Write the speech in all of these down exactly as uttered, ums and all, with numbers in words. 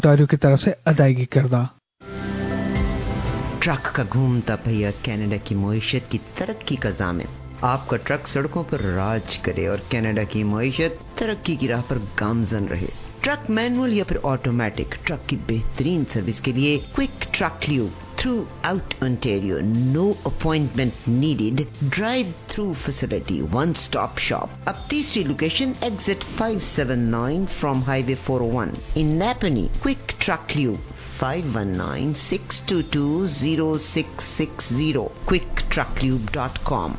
तारियों की तरफ से अदायगी करदा। ट्रक का घूमता पहिया कनाडा की मईशत की तरक्की का ज़ामिन। आपका ट्रक सड़कों पर राज करे और कनाडा की मईशत तरक्की की राह पर गामजन रहे। ट्रक मैनुअल या फिर ऑटोमेटिक, ट्रक की बेहतरीन सर्विस के लिए quick truck lube throughout Ontario, no appointment needed, drive through facility, one stop shop. अब तीसरी location exit five seven nine from highway four O one in Nepean. Quick truck lube five one nine, six two two, zero six six zero, quick truck lube dot com।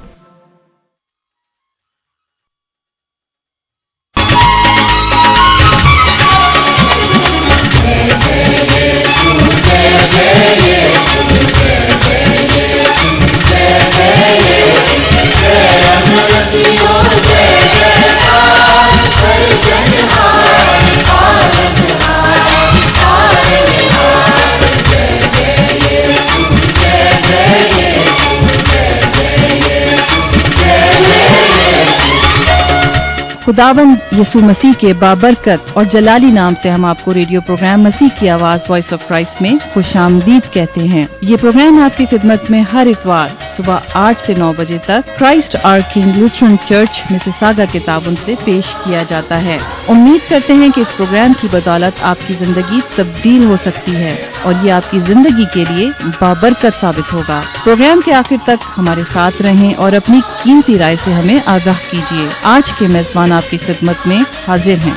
खुदावंद यीशु मसीह के बाबरकत और जलाली नाम से हम आपको radio programme मसीह की आवाज voice of Christ में खुशामदीद कहते हैं। ये प्रोग्राम आपकी खिदमत में हर इतवार सुबह आठ से नौ बजे तक Christ our King Lutheran church Mississauga के ताबन से पेश किया जाता है। उम्मीद करते हैं कि इस प्रोग्राम की बदौलत आपकी जिंदगी तब्दील हो सकती है और ये आपकी जिंदगी के लिए बाबरकत साबित होगा। प्रोग्राम के आखिर तक हमारे साथ रहें और अपनी कीमती राय से हमें आगाह कीजिए। आज के मेजबान आपकी खिदमत में हाजिर हैं।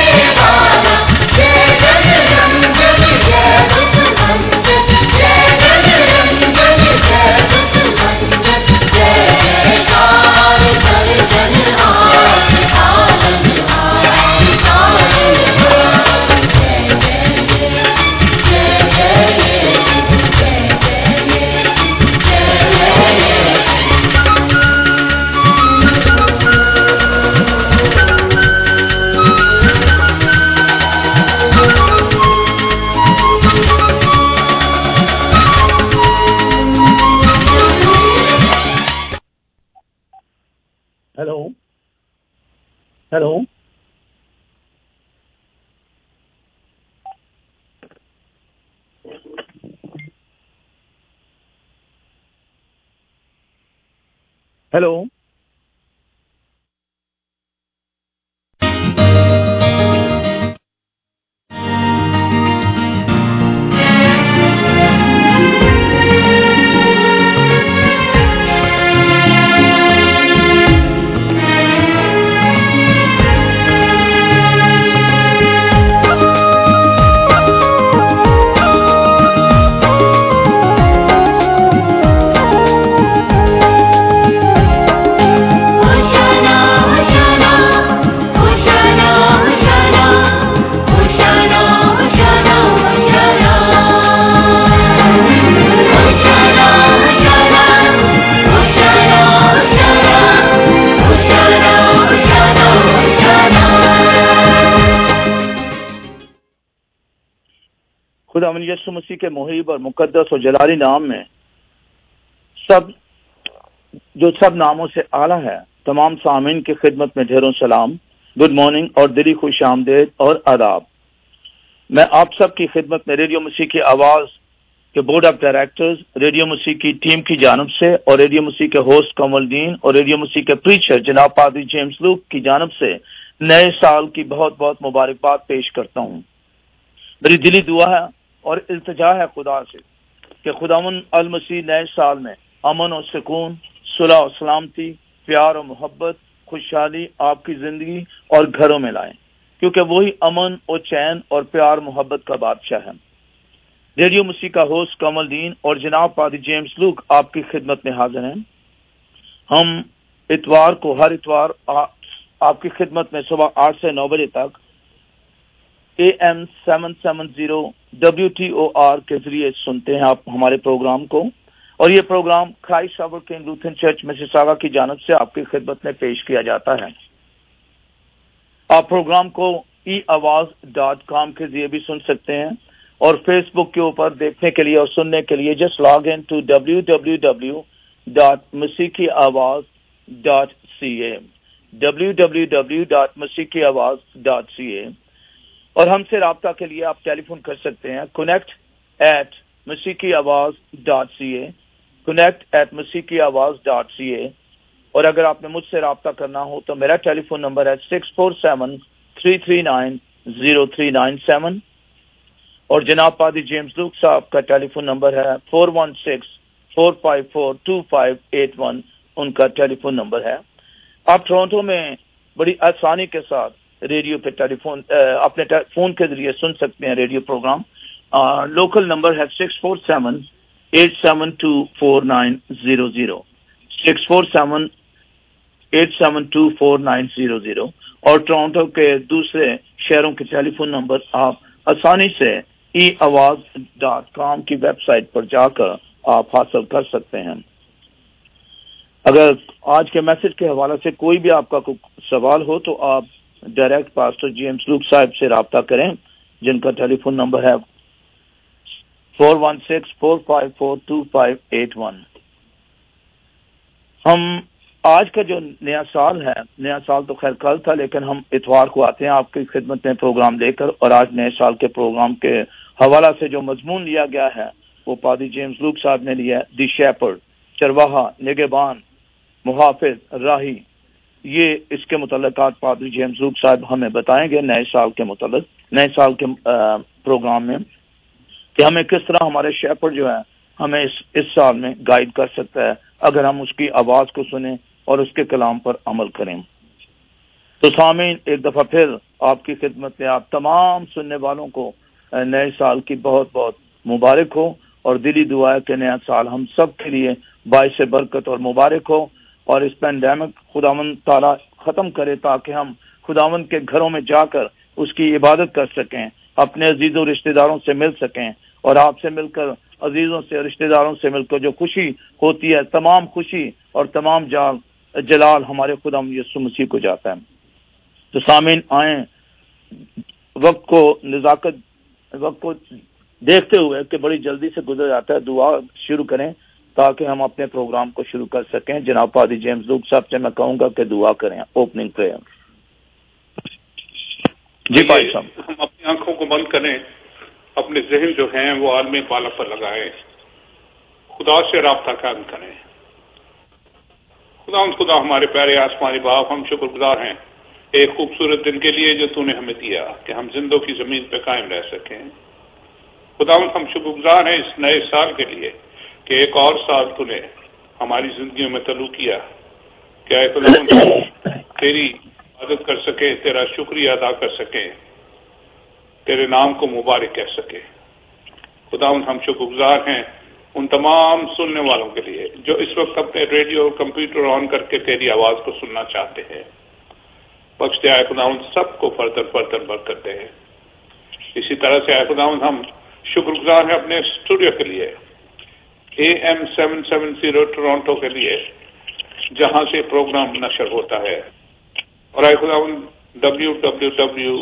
Hello. Hello. खुदावंद यीशु मसीह के मुहीब और मुकद्दस और जलाली नाम में सब जो सब नामों से आला है, तमाम सामीन की खिदमत में ढेरों सलाम, गुड मॉर्निंग और दिली खुश आमदीद और आदाब। मैं आप सब की खिदमत में रेडियो मसीह की आवाज के बोर्ड ऑफ डायरेक्टर्स, रेडियो मसीह की टीम की जानब से और रेडियो मसीह के होस्ट कमलदीन और रेडियो मसीह के प्रीचर जनाब पादरी जेम्स लूक की जानब से नए साल की बहुत बहुत मुबारकबाद पेश करता हूँ। मेरी दिली दुआ है और इल्तिजा है खुदा से कि खुदावंद अल मसीह नए साल में अमन और सुकून, सुलह और सलामती, प्यार और मोहब्बत, खुशहाली आपकी जिंदगी और घरों में लाएं, क्योंकि वही अमन और चैन और प्यार मोहब्बत का बादशाह है। रेडियो मसीह का होस्ट कमलदीन और जनाब पादरी जेम्स लूक आपकी खिदमत में हाजिर हैं। हम इतवार को हर इतवार आ, आपकी खिदमत में सुबह आठ से नौ बजे तक A M seven seven zero W T O R के जरिए सुनते हैं आप हमारे प्रोग्राम को, और ये programme Christ our King Lutheran church Mississauga की जानब से आपकी खिदमत में पेश किया जाता है। आप प्रोग्राम को ई आवाज डॉट कॉम के जरिए भी सुन सकते हैं और फेसबुक के ऊपर देखने के लिए और सुनने के लिए just log in to W W W dot मसीकी आवाज dot C A W W W dot मसीकी आवाज डॉट सी ए। اور ہم سے رابطہ کے لیے آپ ٹیلی فون کر سکتے ہیں کنیکٹ ایٹ مسیحی آواز dot C A connect at مسیحی آواز ڈاٹ سی اے اور اگر آپ نے مجھ سے رابطہ کرنا ہو تو میرا ٹیلی فون نمبر ہے six four seven three three nine zero three nine seven اور جناب پادری جیمز لوک صاحب کا ٹیلی فون نمبر ہے four one six four five four two five eight one ان کا ٹیلی فون نمبر ہے. آپ ٹورانٹو میں بڑی آسانی کے ساتھ ریڈیو پہ ٹیلی فون اپنے فون کے ذریعے سن سکتے ہیں ریڈیو پروگرام. لوکل نمبر ہے six four seven eight seven two four nine zero zero six four seven eight seven two four nine zero zero اور ٹورانٹو کے دوسرے شہروں کے ٹیلی فون نمبر آپ آسانی سے ای آواز ڈاٹ کام کی ویب سائٹ پر جا کر آپ حاصل کر سکتے ہیں. اگر آج کے میسج کے حوالے سے کوئی بھی آپ کا کوئی سوال ہو تو آپ ڈائریکٹ پاسٹر جیمز لوک صاحب سے رابطہ کریں جن کا ٹیلی فون نمبر ہے four one six four five four two five eight one. ہم آج کا جو نیا سال ہے نیا سال تو خیر کل تھا لیکن ہم اتوار کو آتے ہیں آپ کی خدمت میں پروگرام لے کر اور آج نئے سال کے پروگرام کے حوالہ سے جو مضمون لیا گیا ہے وہ پادری جیمز لوک صاحب نے لیا ہے دی شیپرڈ چرواہا نگہبان محافظ راہی. یہ اس کے متعلقات پادری جیمز لوک صاحب ہمیں بتائیں گے نئے سال کے متعلق نئے سال کے پروگرام میں کہ ہمیں کس طرح ہمارے شیپرڈ جو ہے ہمیں اس اس سال میں گائیڈ کر سکتا ہے اگر ہم اس کی آواز کو سنیں اور اس کے کلام پر عمل کریں. تو سامعین ایک دفعہ پھر آپ کی خدمت میں آپ تمام سننے والوں کو نئے سال کی بہت بہت مبارک ہو اور دلی دعا ہے کہ نیا سال ہم سب کے لیے باعث برکت اور مبارک ہو اور اس پینڈیمک خداوند تعالیٰ ختم کرے تاکہ ہم خداوند کے گھروں میں جا کر اس کی عبادت کر سکیں اپنے عزیز و رشتہ داروں سے مل سکیں اور آپ سے مل کر عزیزوں سے رشتہ داروں سے مل کر جو خوشی ہوتی ہے تمام خوشی اور تمام جال جلال ہمارے خداوند یسوع مسیح کو جاتا ہے. تو سامعین آئیں وقت کو نزاکت وقت کو دیکھتے ہوئے کہ بڑی جلدی سے گزر جاتا ہے دعا شروع کریں تاکہ ہم اپنے پروگرام کو شروع کر سکیں. جناب پادری جیمز لوک صاحب سے میں کہوں گا کہ دعا کریں اوپننگ پریئر. جی بھائی صاحب. ہم اپنی آنکھوں کو بند کریں اپنے ذہن جو ہیں وہ عالم بالا پر لگائیں خدا سے رابطہ قائم کریں. خدا خدا ہمارے پیارے آسمانی باپ ہم شکر گزار ہیں ایک خوبصورت دن کے لیے جو تو نے ہمیں دیا کہ ہم زندوں کی زمین پہ قائم رہ سکیں. خدا ہم شکر گزار ہیں اس نئے سال کے لیے کہ ایک اور سال تو نے ہماری زندگیوں میں طلوع کیا کہ اے خدا تیری عبادت کر سکے تیرا شکریہ ادا کر سکیں تیرے نام کو مبارک کہہ سکے. خدا ہم شکر گزار ہیں ان تمام سننے والوں کے لیے جو اس وقت اپنے ریڈیو اور کمپیوٹر آن کر کے تیری آواز کو سننا چاہتے ہیں. بخش دے آئے خدا سب کو فردر فردر برکت دے. اسی طرح سے آئے خدا ہم شکر گزار ہیں اپنے اسٹوڈیو کے لیے A M seven seven zero Toronto کے لیے جہاں سے پروگرام نشر ہوتا ہے اور آئے خدا ڈبلیو ڈبلیو ڈبلیو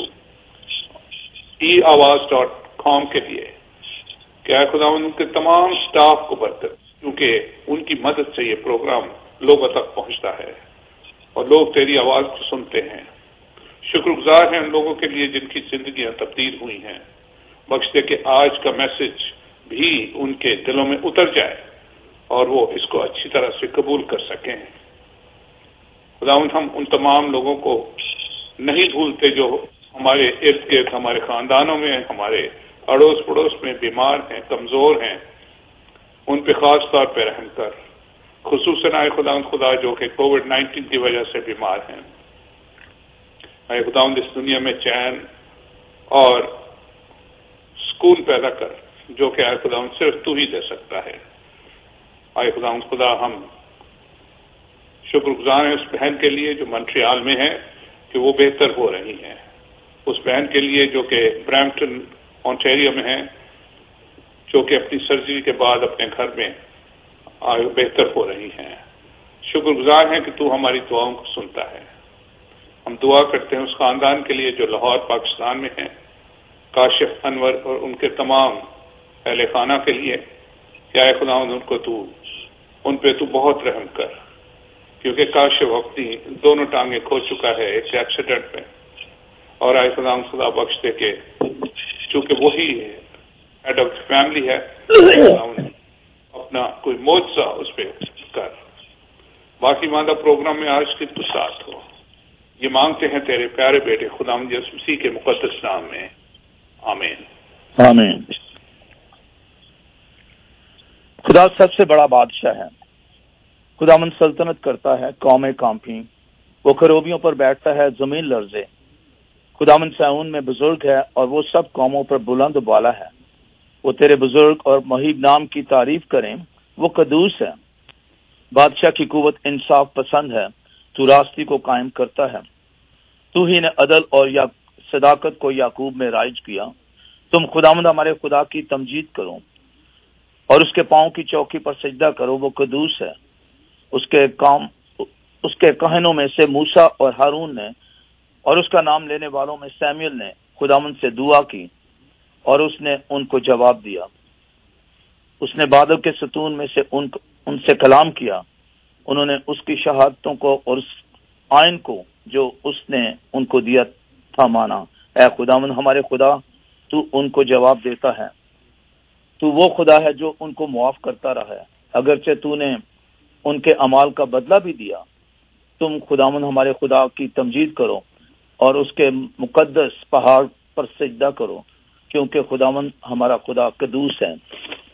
ای آواز ڈاٹ کام کے لیے کہ اے خدا ان کے تمام سٹاف کو برکت کیونکہ ان کی مدد سے یہ پروگرام لوگوں تک پہنچتا ہے اور لوگ تیری آواز کو سنتے ہیں. شکر گزار ہیں ان لوگوں کے لیے جن کی زندگیاں تبدیل ہوئی ہیں. بخش دے کہ آج کا میسج بھی ان کے دلوں میں اتر جائے اور وہ اس کو اچھی طرح سے قبول کر سکیں. خداوند ہم ان تمام لوگوں کو نہیں بھولتے جو ہمارے ارد گرد ہمارے خاندانوں میں ہمارے اڑوس پڑوس میں بیمار ہیں خاموش ہیں ان پہ خاص طور پہ رحم کر خصوصاً آئے خداوند خدا جو کہ کووڈ نائنٹین کی وجہ سے بیمار ہیں. آئے خداوند اس دنیا میں چین اور سکون پیدا کر جو کہ آئے خداوند صرف تو ہی دے سکتا ہے. آئے خداوند خدا ہم شکر گزار ہیں اس بہن کے لیے جو مونٹریال میں ہے کہ وہ بہتر ہو رہی ہیں. اس بہن کے لیے جو کہ برامپٹن آنٹیریو میں ہے جو کہ اپنی سرجری کے بعد اپنے گھر میں بہتر ہو رہی ہیں. شکر گزار ہیں کہ تو ہماری دعاؤں کو سنتا ہے. ہم دعا کرتے ہیں اس خاندان کے لیے جو لاہور پاکستان میں ہیں کاشف انور اور ان کے تمام اہل خانہ کے لیے کہ اے خداوند ان کو تو ان پہ تو بہت رحم کر کیونکہ کاشف اپنی دونوں ٹانگیں کھو چکا ہے ایک ایکسیڈنٹ میں اور آئے خدا خدا بخش دے کہ چونکہ وہی ہیڈ آف فیملی ہے اپنا کوئی معجزہ اس پہ کر. باقی ماندہ پروگرام میں آج کے تو ساتھ ہو یہ مانگتے ہیں تیرے پیارے بیٹے خدا یسوع مسیح کے مقدس نام میں آمین آمین. خدا سب سے بڑا بادشاہ ہے. خداوند سلطنت کرتا ہے قومیں کانپیں، وہ کروبیوں پر بیٹھتا ہے زمین لرزے. خداوند سیون میں بزرگ ہے اور وہ سب قوموں پر بلند بالا ہے. وہ تیرے بزرگ اور مہیب نام کی تعریف کریں، وہ قدوس ہے. بادشاہ کی قوت انصاف پسند ہے، تو راستی کو قائم کرتا ہے. تو ہی نے عدل اور یا صداقت کو یعقوب میں رائج کیا. تم خداوند ہمارے خدا کی تمجید کرو اور اس کے پاؤں کی چوکی پر سجدہ کرو، وہ قدوس ہے. اس کے کام اس کے کہنوں میں سے موسیٰ اور ہارون نے اور اس کا نام لینے والوں میں سیموئیل نے خداوند سے دعا کی اور اس نے ان کو جواب دیا. اس نے بادل کے ستون میں سے ان ان سے کلام کیا. انہوں نے اس کی شہادتوں کو اور اس آئین کو جو اس نے ان کو دیا تھا مانا. اے خداوند ہمارے خدا، تو ان کو جواب دیتا ہے. تو وہ خدا ہے جو ان کو معاف کرتا رہا ہے اگرچہ تو نے ان کے اعمال کا بدلہ بھی دیا. تم خداوند ہمارے خدا کی تمجید کرو اور اس کے مقدس پہاڑ پر سجدہ کرو، کیونکہ خداوند ہمارا خدا قدوس ہے.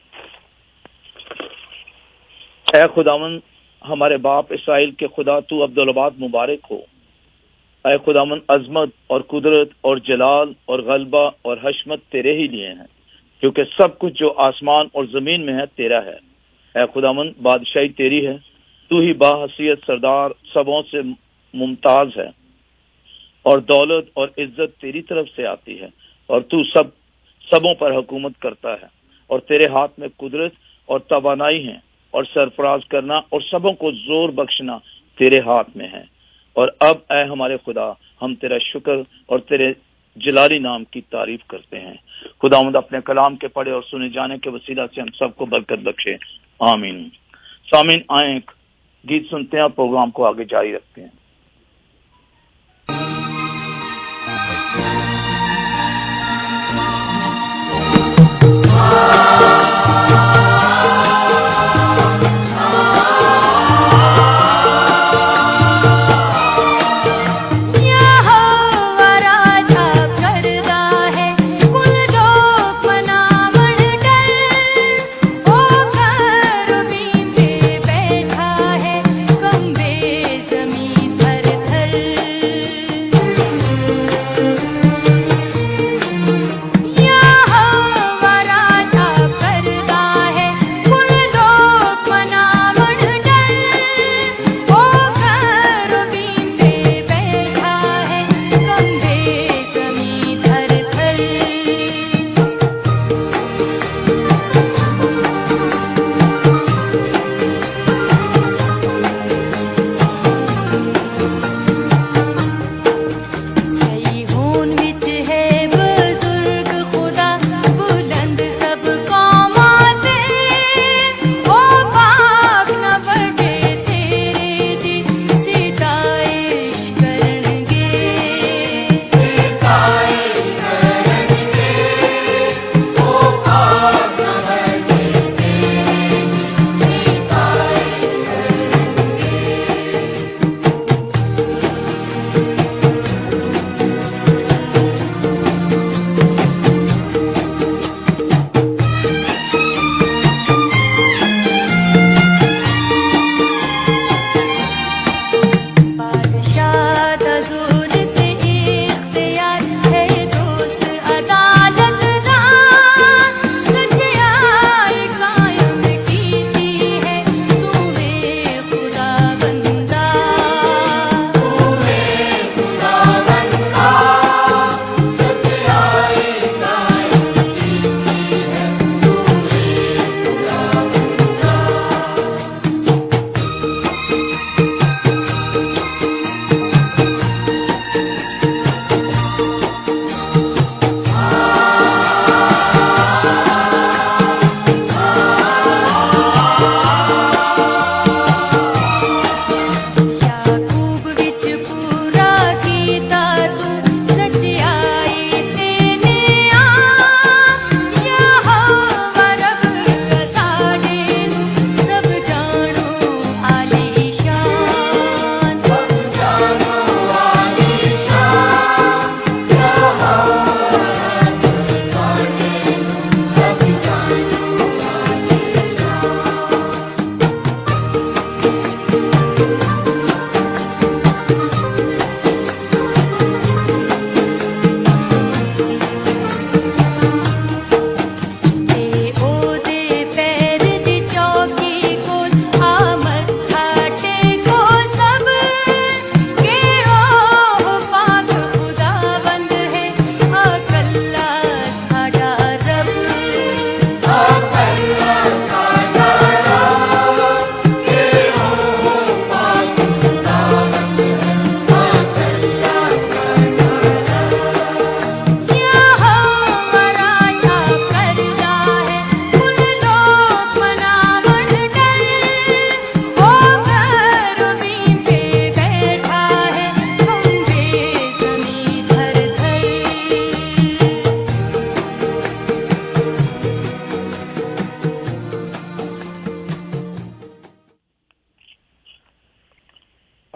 اے خداوند ہمارے باپ اسرائیل کے خدا، تو عبدالآباد مبارک ہو. اے خداوند عظمت اور قدرت اور جلال اور غلبہ اور حشمت تیرے ہی لیے ہیں، کیونکہ سب کچھ جو آسمان اور زمین میں ہے تیرا ہے. اے خداوند بادشاہی تیری ہے، تو ہی باحثیت سردار سبوں سے ممتاز ہے، اور دولت اور عزت تیری طرف سے آتی ہے، اور تو سب سبوں پر حکومت کرتا ہے، اور تیرے ہاتھ میں قدرت اور توانائی ہے، اور سرفراز کرنا اور سبوں کو زور بخشنا تیرے ہاتھ میں ہے. اور اب اے ہمارے خدا، ہم تیرا شکر اور تیرے جلالی نام کی تعریف کرتے ہیں. خداوند اپنے کلام کے پڑھے اور سنے جانے کے وسیلہ سے ہم سب کو برکت بخشے، آمین. سامعین آئیں ایک گیت سنتے ہیں اور پروگرام کو آگے جاری رکھتے ہیں. زمین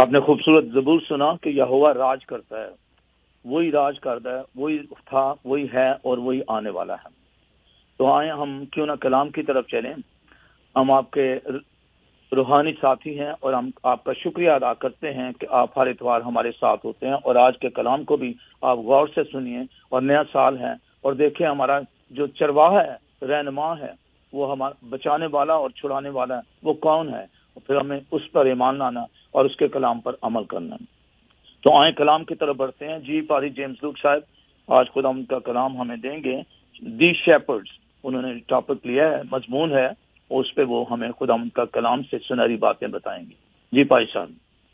آپ نے خوبصورت زبور سنا کہ یہوہ راج کرتا ہے، وہی راج کرتا ہے، وہی تھا، وہی ہے اور وہی آنے والا ہے۔ تو آئیں ہم کیوں نہ کلام کی طرف چلیں۔ ہم آپ کے روحانی ساتھی ہیں اور ہم آپ کا شکریہ ادا کرتے ہیں کہ آپ ہر اتوار ہمارے ساتھ ہوتے ہیں، اور آج کے کلام کو بھی آپ غور سے سنیے۔ اور نیا سال ہے اور دیکھیں ہمارا جو چرواہا ہے، رہنما ہے، وہ ہمارا بچانے والا اور چھڑانے والا ہے، وہ کون ہے، پھر ہمیں اس پر ایمان لانا اور اس کے کلام پر عمل کرنا۔ تو آئیں کلام کی طرف بڑھتے ہیں۔ جی پاری جیمز لوک صاحب آج خدا ان کا کلام ہمیں دیں گے، دی شیپرڈز، انہوں نے ٹاپک لیا ہے، مضمون ہے، اور اس پہ وہ ہمیں خدا ان کا کلام سے سنہری باتیں بتائیں گے۔ جی پائی صاحب۔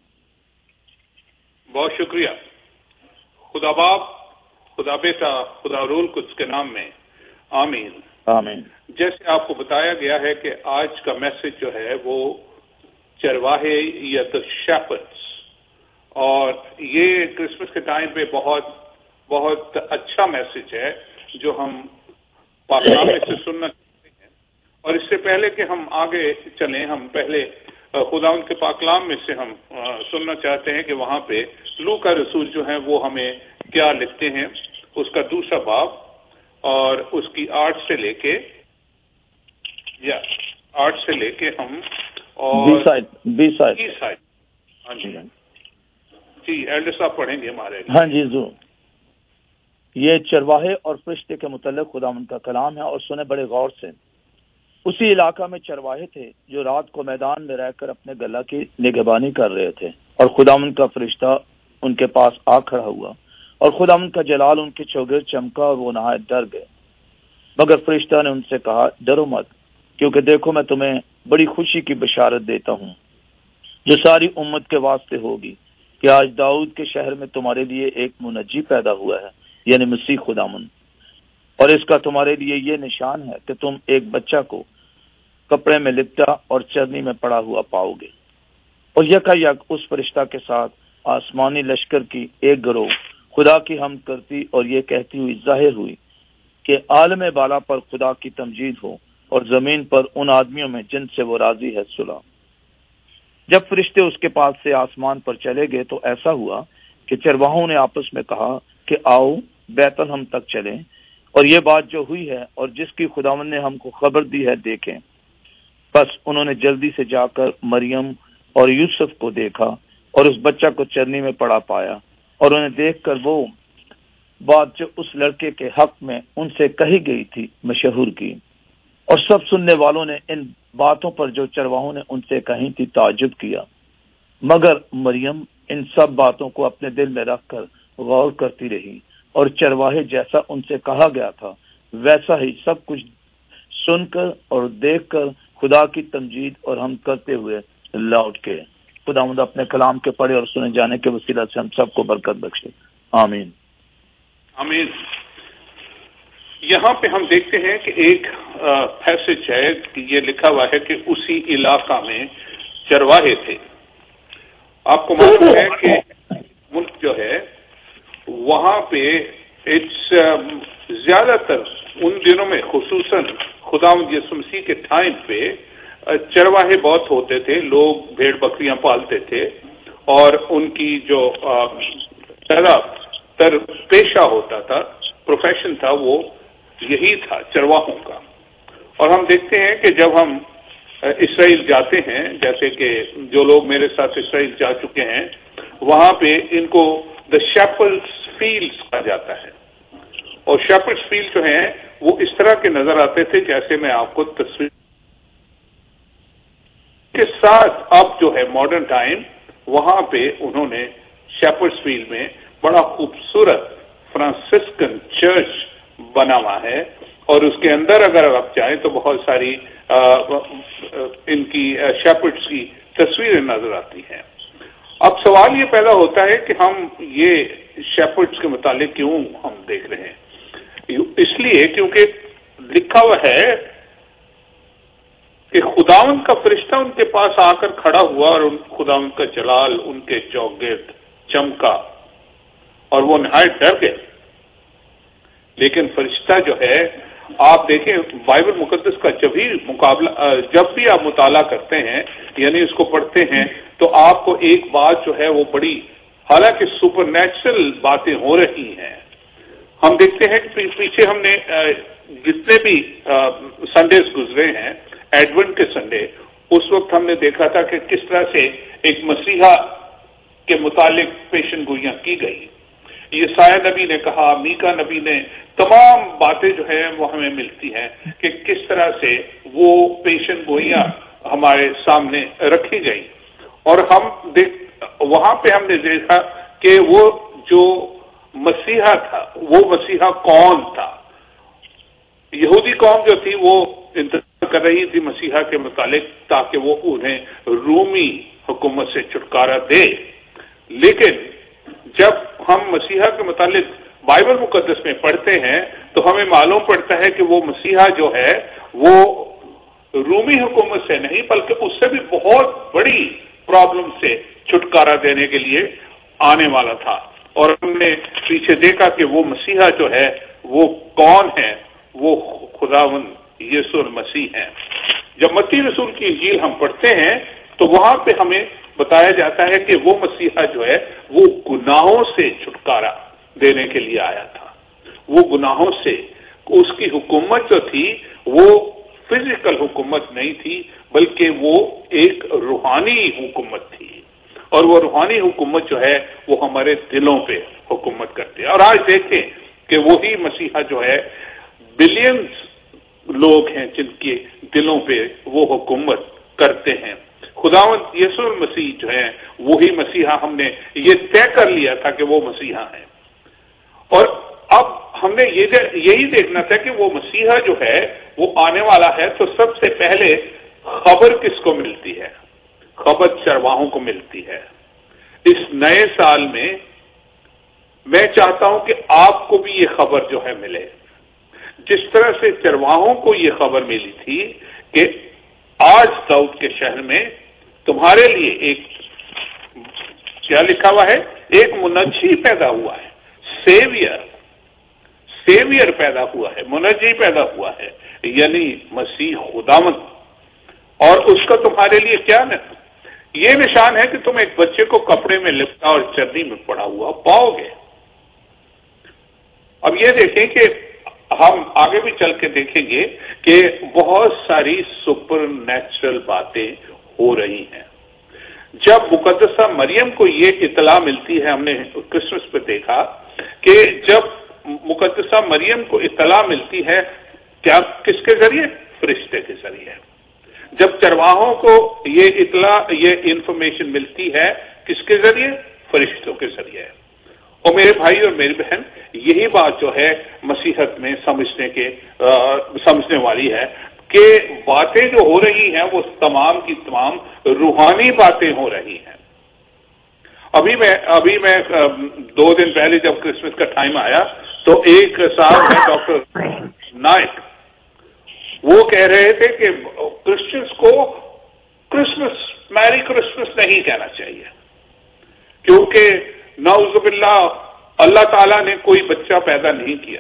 بہت شکریہ۔ خدا باپ، خدا بیٹا، خدا روح القدس کے نام میں آمین آمین۔ جیسے آپ کو بتایا گیا ہے کہ آج کا میسج جو ہے وہ چرواہے یا دی شیپرڈز، اور یہ کرسمس کے ٹائم پہ بہت بہت اچھا میسج ہے جو ہم پاک کلام میں سے سننا چاہتے ہیں۔ اور اس سے پہلے کہ ہم آگے چلیں، ہم پہلے خدا ان کے پاک کلام میں سے ہم سننا چاہتے ہیں کہ وہاں پہ لوکا رسول جو ہیں وہ ہمیں کیا لکھتے ہیں، اس کا دوسرا باب اور اس کی آٹھ سے لے کے یا آٹھ سے لے کے ہم اور بیس آیت ہاں جی جی ایلڈر صاحب پڑھیں گے ہمارے۔ ہاں جی ضرور۔ یہ چرواہے اور فرشتے کے متعلق خدا ان کا کلام ہے، اور سنیں بڑے غور سے۔ اسی علاقہ میں چرواہے تھے جو رات کو میدان میں رہ کر اپنے گلہ کی نگہبانی کر رہے تھے، اور خدا ان کا فرشتہ ان کے پاس آ کھڑا ہوا، اور خدا ان کا جلال ان کے چوگرد چمکا، اور وہ نہایت ڈر گئے۔ مگر فرشتہ نے ان سے کہا، ڈرو مت، کیونکہ دیکھو میں تمہیں بڑی خوشی کی بشارت دیتا ہوں جو ساری امت کے واسطے ہوگی، کہ آج داؤد کے شہر میں تمہارے لیے ایک منجی پیدا ہوا ہے، یعنی مسیح خداوند، اور اس کا تمہارے لیے یہ نشان ہے کہ تم ایک بچہ کو کپڑے میں لپٹا اور چرنی میں پڑا ہوا پاؤ گے۔ اور یکا یک اس فرشتہ کے ساتھ آسمانی لشکر کی ایک گروہ خدا کی حمد کرتی اور یہ کہتی ہوئی ظاہر ہوئی کہ عالم بالا پر خدا کی تمجید ہو، اور زمین پر ان آدمیوں میں جن سے وہ راضی ہے صلح۔ جب فرشتے اس کے پاس سے آسمان پر چلے گئے تو ایسا ہوا کہ چرواہوں نے آپس میں کہا کہ آؤ بیت لحم تک چلیں، اور یہ بات جو ہوئی ہے اور جس کی خداوند نے ہم کو خبر دی ہے دیکھیں۔ بس انہوں نے جلدی سے جا کر مریم اور یوسف کو دیکھا اور اس بچہ کو چرنی میں پڑا پایا، اور انہیں دیکھ کر وہ بات جو اس لڑکے کے حق میں ان سے کہی گئی تھی مشہور کی۔ اور سب سننے والوں نے ان باتوں پر جو چرواہوں نے ان سے کہی تھی تعجب کیا، مگر مریم ان سب باتوں کو اپنے دل میں رکھ کر غور کرتی رہی، اور چرواہے جیسا ان سے کہا گیا تھا ویسا ہی سب کچھ سن کر اور دیکھ کر خدا کی تمجید اور ہم کرتے ہوئے لوٹ کے۔ خداوند اپنے کلام کے پڑھے اور سنے جانے کے وسیلہ سے ہم سب کو برکت بخشے، آمین آمین۔ یہاں پہ ہم دیکھتے ہیں کہ ایک پیسج ہے کہ یہ لکھا ہوا ہے کہ اسی علاقہ میں چرواہے تھے۔ آپ کو معلوم ہے کہ ملک جو ہے وہاں پہ اٹس زیادہ تر ان دنوں میں خصوصاً خداوند یسوع مسیح کے ٹائم پہ چرواہے بہت ہوتے تھے، لوگ بھیڑ بکریاں پالتے تھے، اور ان کی جو زیادہ تر پیشہ ہوتا تھا، پروفیشن تھا، وہ یہی تھا چرواہوں کا۔ اور ہم دیکھتے ہیں کہ جب ہم اسرائیل جاتے ہیں، جیسے کہ جو لوگ میرے ساتھ اسرائیل جا چکے ہیں، وہاں پہ ان کو دا شیپرڈز فیلڈز کہا جاتا ہے، اور شیپرڈز فیلڈ جو ہیں وہ اس طرح کے نظر آتے تھے جیسے میں آپ کو تصویر کے ساتھ اب جو ہے ماڈرن ٹائم وہاں پہ انہوں نے شیپرڈز فیلڈ میں بڑا خوبصورت فرانسسکن چرچ بنا ہوا ہے، اور اس کے اندر اگر آپ جائیں تو بہت ساری ان کی شیپرڈز کی تصویریں نظر آتی ہیں۔ اب سوال یہ پیدا ہوتا ہے کہ ہم یہ شیپرڈز کے متعلق کیوں ہم دیکھ رہے ہیں؟ اس لیے کیونکہ لکھا ہوا ہے کہ خداوند کا فرشتہ ان کے پاس آ کر کھڑا ہوا، اور خداوند کا جلال ان کے چوگرد چمکا، اور وہ نہایت ڈر گئے۔ لیکن فرشتہ جو ہے آپ دیکھیں بائبل مقدس کا جب بھی مقابلہ جب بھی آپ مطالعہ کرتے ہیں یعنی اس کو پڑھتے ہیں تو آپ کو ایک بات جو ہے وہ بڑی حالانکہ سپر نیچرل باتیں ہو رہی ہیں. ہم دیکھتے ہیں کہ پیچھے ہم نے جتنے بھی سنڈیز گزرے ہیں ایڈونٹ کے سنڈے اس وقت ہم نے دیکھا تھا کہ کس طرح سے ایک مسیحا کے متعلق پیشن گوئیاں کی گئی. یسایہ نبی نے کہا, میکا نبی نے, تمام باتیں جو ہیں وہ ہمیں ملتی ہیں کہ کس طرح سے وہ پیشن گوئیاں ہمارے سامنے رکھی گئی. اور ہم دیکھ وہاں پہ ہم نے دیکھا کہ وہ جو مسیحا تھا وہ مسیحا کون تھا. یہودی قوم جو تھی وہ انتظار کر رہی تھی مسیحا کے متعلق تاکہ وہ انہیں رومی حکومت سے چھٹکارا دے. لیکن جب ہم مسیحا کے متعلق بائبل مقدس میں پڑھتے ہیں تو ہمیں معلوم پڑتا ہے کہ وہ مسیحا جو ہے وہ رومی حکومت سے نہیں بلکہ اس سے بھی بہت بڑی پرابلم سے چھٹکارا دینے کے لیے آنے والا تھا. اور ہم نے پیچھے دیکھا کہ وہ مسیحا جو ہے وہ کون ہے, وہ خداوند یسوع المسیح ہیں. جب متی رسول کی انجیل ہم پڑھتے ہیں تو وہاں پہ ہمیں بتایا جاتا ہے کہ وہ مسیحا جو ہے وہ گناہوں سے چھٹکارا دینے کے لیے آیا تھا. وہ گناہوں سے, اس کی حکومت جو تھی وہ فزیکل حکومت نہیں تھی بلکہ وہ ایک روحانی حکومت تھی. اور وہ روحانی حکومت جو ہے وہ ہمارے دلوں پہ حکومت کرتی ہے. اور آج دیکھیں کہ وہی مسیحا جو ہے بلینز لوگ ہیں جن کے دلوں پہ وہ حکومت کرتے ہیں. خداوند یسوع المسیح جو ہے وہی مسیحا, ہم نے یہ طے کر لیا تھا کہ وہ مسیحا ہے. اور اب ہم نے یہی دیکھنا تھا کہ وہ مسیحا جو ہے وہ آنے والا ہے. تو سب سے پہلے خبر کس کو ملتی ہے؟ خبر چرواہوں کو ملتی ہے. اس نئے سال میں میں چاہتا ہوں کہ آپ کو بھی یہ خبر جو ہے ملے, جس طرح سے چرواہوں کو یہ خبر ملی تھی کہ آج داؤد کے شہر میں تمہارے لیے ایک کیا لکھا ہوا ہے, ایک منجی پیدا ہوا ہے, سیویئر سیویئر پیدا ہوا ہے, منجی پیدا ہوا ہے, یعنی مسیح خداوند. اور اس کا تمہارے لیے کیا نا یہ نشان ہے کہ تم ایک بچے کو کپڑے میں لپٹا اور چرنی میں پڑا ہوا پاؤ گے. اب یہ دیکھیں کہ ہم آگے بھی چل کے دیکھیں گے کہ بہت ساری سپر نیچرل باتیں ہو رہی ہیں. جب مقدسہ مریم کو یہ اطلاع ملتی ہے, ہم نے کرسمس پہ دیکھا کہ جب مقدسہ مریم کو اطلاع ملتی ہے کیا کس کے ذریعے؟ فرشتے کے ذریعے. جب چرواہوں کو یہ اطلاع یہ انفارمیشن ملتی ہے کس کے ذریعے؟ فرشتوں کے ذریعے. اور میرے بھائی اور میری بہن یہی بات جو ہے مسیحت میں سمجھنے کے سمجھنے والی ہے کہ باتیں جو ہو رہی ہیں وہ تمام کی تمام روحانی باتیں ہو رہی ہیں. ابھی میں ابھی میں دو دن پہلے جب کرسمس کا ٹائم آیا تو ایک صاحب ہے ڈاکٹر نائک, وہ کہہ رہے تھے کہ کرسچنس کو کرسمس میری کرسمس نہیں کہنا چاہیے کیونکہ نعوذ باللہ اللہ تعالیٰ نے کوئی بچہ پیدا نہیں کیا.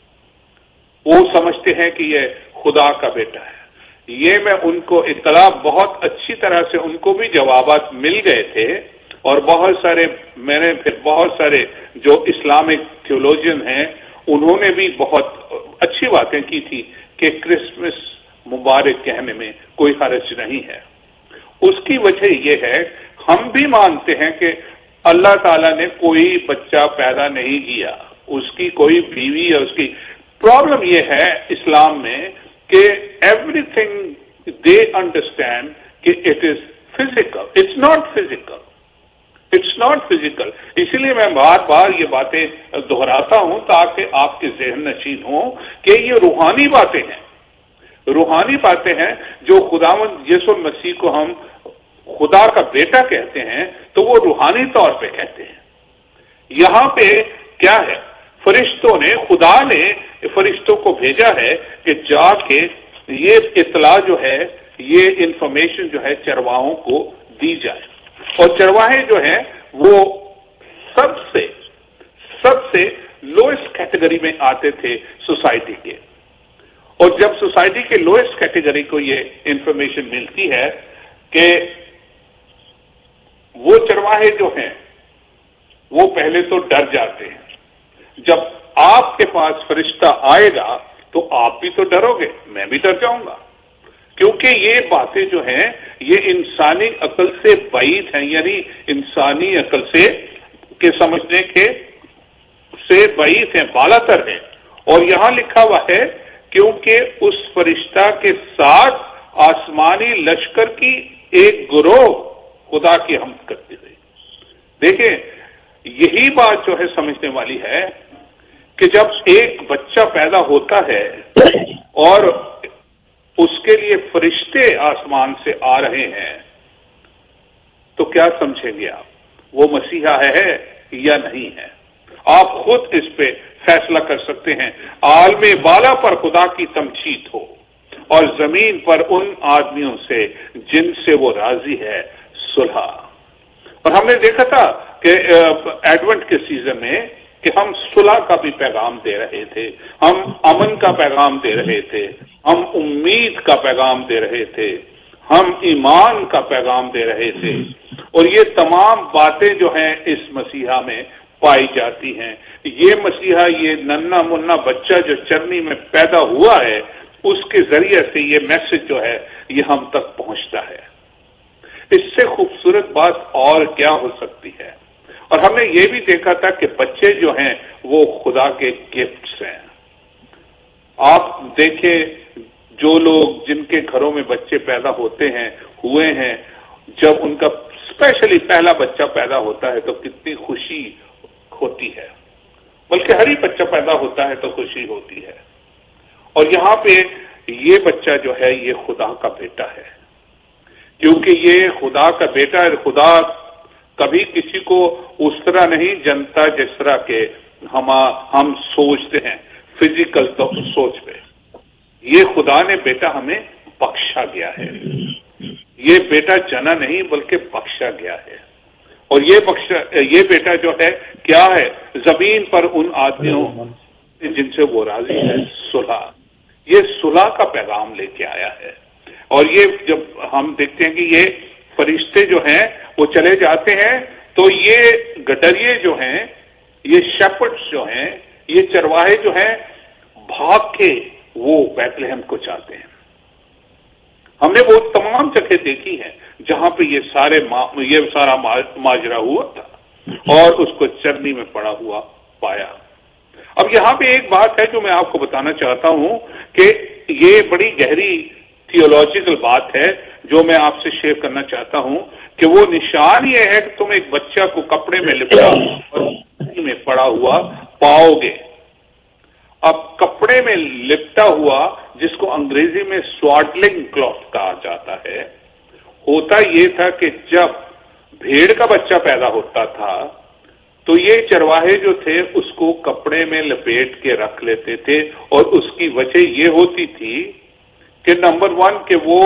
وہ سمجھتے ہیں کہ یہ خدا کا بیٹا ہے. یہ میں ان کو اطلاع بہت اچھی طرح سے ان کو بھی جوابات مل گئے تھے. اور بہت سارے میں نے پھر بہت سارے جو اسلامک تھیولوجین ہیں انہوں نے بھی بہت اچھی باتیں کی تھی کہ کرسمس مبارک کہنے میں کوئی حرج نہیں ہے. اس کی وجہ یہ ہے ہم بھی مانتے ہیں کہ اللہ تعالیٰ نے کوئی بچہ پیدا نہیں کیا, اس کی کوئی بیوی ہے. اس کی پرابلم یہ ہے اسلام میں کہ ایوری تھنگ دے انڈرسٹینڈ کہ it is physical, it's not physical, it's not physical. اسی لیے میں بار بار یہ باتیں دہراتا ہوں تاکہ آپ کے ذہن نشین ہوں کہ یہ روحانی باتیں ہیں, روحانی باتیں ہیں. جو خداوند یسوع مسیح کو ہم خدا کا بیٹا کہتے ہیں تو وہ روحانی طور پہ کہتے ہیں. یہاں پہ کیا ہے, فرشتوں نے خدا نے فرشتوں کو بھیجا ہے کہ جا کے یہ اطلاع جو ہے یہ انفارمیشن جو ہے چرواہوں کو دی جائے. اور چرواہے جو ہیں وہ سب سے سب سے لوئسٹ کیٹیگری میں آتے تھے سوسائٹی کے. اور جب سوسائٹی کے لوئسٹ کیٹیگری کو یہ انفارمیشن ملتی ہے کہ وہ چرواہے جو ہیں وہ پہلے تو ڈر جاتے ہیں، جب آپ کے پاس فرشتہ آئے گا تو آپ بھی تو ڈرو گے، میں بھی ڈر جاؤں گا، کیونکہ یہ باتیں جو ہیں یہ انسانی عقل سے بعید ہیں، یعنی انسانی عقل سے کے سمجھنے کے سے بعید ہیں، بالا تر ہیں۔ اور یہاں لکھا ہوا ہے کیونکہ اس فرشتہ کے ساتھ آسمانی لشکر کی ایک گروہ خدا کی حمد کرتے ہوئے۔ دیکھیں یہی بات جو ہے سمجھنے والی ہے کہ جب ایک بچہ پیدا ہوتا ہے اور اس کے لیے فرشتے آسمان سے آ رہے ہیں تو کیا سمجھیں گے آپ، وہ مسیحا ہے یا نہیں ہے؟ آپ خود اس پہ فیصلہ کر سکتے ہیں۔ عالم بالا پر خدا کی تمجید ہو اور زمین پر ان آدمیوں سے جن سے وہ راضی ہے صلح۔ اور ہم نے دیکھا تھا کہ ایڈونٹ کے سیزن میں کہ ہم صلح کا بھی پیغام دے رہے تھے، ہم امن کا پیغام دے رہے تھے، ہم امید کا پیغام دے رہے تھے، ہم ایمان کا پیغام دے رہے تھے، اور یہ تمام باتیں جو ہیں اس مسیحا میں پائی جاتی ہیں۔ یہ مسیحا، یہ ننا منا بچہ جو چرنی میں پیدا ہوا ہے، اس کے ذریعے سے یہ میسج جو ہے یہ ہم تک پہنچتا ہے۔ اس سے خوبصورت بات اور کیا ہو سکتی ہے؟ اور ہم نے یہ بھی دیکھا تھا کہ بچے جو ہیں وہ خدا کے گفٹس ہیں۔ آپ دیکھیں جو لوگ جن کے گھروں میں بچے پیدا ہوتے ہیں، ہوئے ہیں، جب ان کا اسپیشلی پہلا بچہ پیدا ہوتا ہے تو کتنی خوشی ہوتی ہے، بلکہ ہر ہی بچہ پیدا ہوتا ہے تو خوشی ہوتی ہے۔ اور یہاں پہ یہ بچہ جو ہے یہ خدا کا بیٹا ہے، کیونکہ یہ خدا کا بیٹا ہے۔ خدا کبھی کسی کو اس طرح نہیں جنتا جس طرح کہ ہم ہم سوچتے ہیں فزیکل سوچ پہ۔ یہ خدا نے بیٹا ہمیں بخشا گیا ہے، یہ بیٹا جنا نہیں بلکہ بخشا گیا ہے۔ اور یہ بخشا یہ بیٹا جو ہے کیا ہے؟ زمین پر ان آدمیوں جن سے وہ راضی ہے صلح۔ یہ صلح کا پیغام لے کے آیا ہے۔ اور یہ جب ہم دیکھتے ہیں کہ یہ فرشتے جو ہیں وہ چلے جاتے ہیں تو یہ گٹریے جو ہیں، یہ شیپرڈز جو ہیں، یہ چرواہے جو ہیں بھاگ کے وہ بیت لحم کو چاہتے ہیں۔ ہم نے وہ تمام جگہ دیکھی ہیں جہاں پہ یہ سارے یہ سارا ماجرا ہوا تھا اور اس کو چرنی میں پڑا ہوا پایا۔ اب یہاں پہ ایک بات ہے جو میں آپ کو بتانا چاہتا ہوں کہ یہ بڑی گہری تھیولوجیکل بات ہے جو میں آپ سے شیئر کرنا چاہتا ہوں کہ وہ نشان یہ ہے کہ تم ایک بچہ کو کپڑے میں لپٹا اور میں پڑا ہوا پاؤ گے۔ اب کپڑے میں لپٹا ہوا جس کو انگریزی میں سواڈلنگ کلاتھ کہا جاتا ہے، ہوتا یہ تھا کہ جب بھیڑ کا بچہ پیدا ہوتا تھا تو یہ چرواہے جو تھے اس کو کپڑے میں لپیٹ کے رکھ لیتے تھے، اور اس کی وجہ یہ ہوتی تھی کہ نمبر ون کہ وہ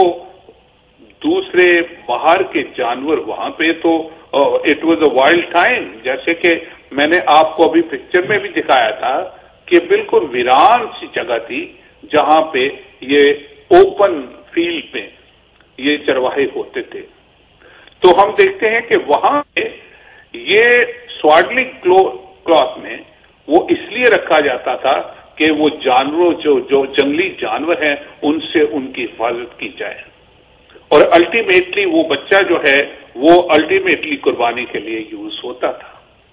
دوسرے باہر کے جانور وہاں پہ تو it was a wild time, جیسے کہ میں نے آپ کو ابھی پکچر میں بھی دکھایا تھا کہ بالکل ویران سی جگہ تھی جہاں پہ یہ اوپن فیلڈ پہ یہ چرواہے ہوتے تھے۔ تو ہم دیکھتے ہیں کہ وہاں پہ یہ سواڈلنگ کلاتھ میں وہ اس لیے رکھا جاتا تھا کہ وہ جانوروں جو جو جنگلی جانور ہیں ان سے ان کی حفاظت کی جائے، اور الٹیمیٹلی وہ بچہ جو ہے وہ الٹیمیٹلی قربانی کے لیے یوز ہوتا تھا۔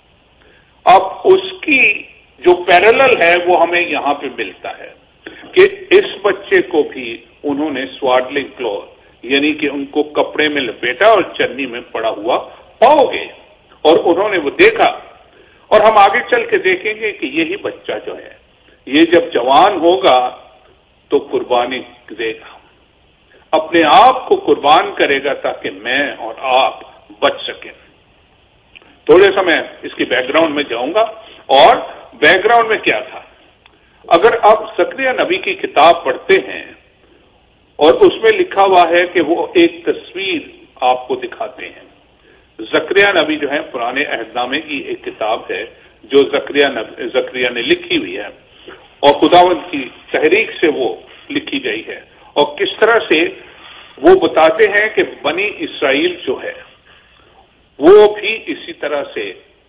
اب اس کی جو پیرالل ہے وہ ہمیں یہاں پہ ملتا ہے کہ اس بچے کو بھی انہوں نے سواڈلنگ کلاتھ یعنی کہ ان کو کپڑے میں لپیٹا اور چنی میں پڑا ہوا پاؤ گے، اور انہوں نے وہ دیکھا۔ اور ہم آگے چل کے دیکھیں گے کہ یہی بچہ جو ہے یہ جب جوان ہوگا تو قربانی دے گا، اپنے آپ کو قربان کرے گا تاکہ میں اور آپ بچ سکیں۔ تھوڑے سا میں اس کی بیک گراؤنڈ میں جاؤں گا، اور بیک گراؤنڈ میں کیا تھا۔ اگر آپ زکریا نبی کی کتاب پڑھتے ہیں اور اس میں لکھا ہوا ہے کہ وہ ایک تصویر آپ کو دکھاتے ہیں۔ زکریا نبی جو ہے پرانے عہد نامے کی ایک کتاب ہے جو زکریا نبی زکریا نے لکھی ہوئی ہے، اور خداوند کی تحریک سے وہ طرح سے وہ بتاتے ہیں کہ بنی اسرائیل جو ہے وہ بھی اسی طرح سے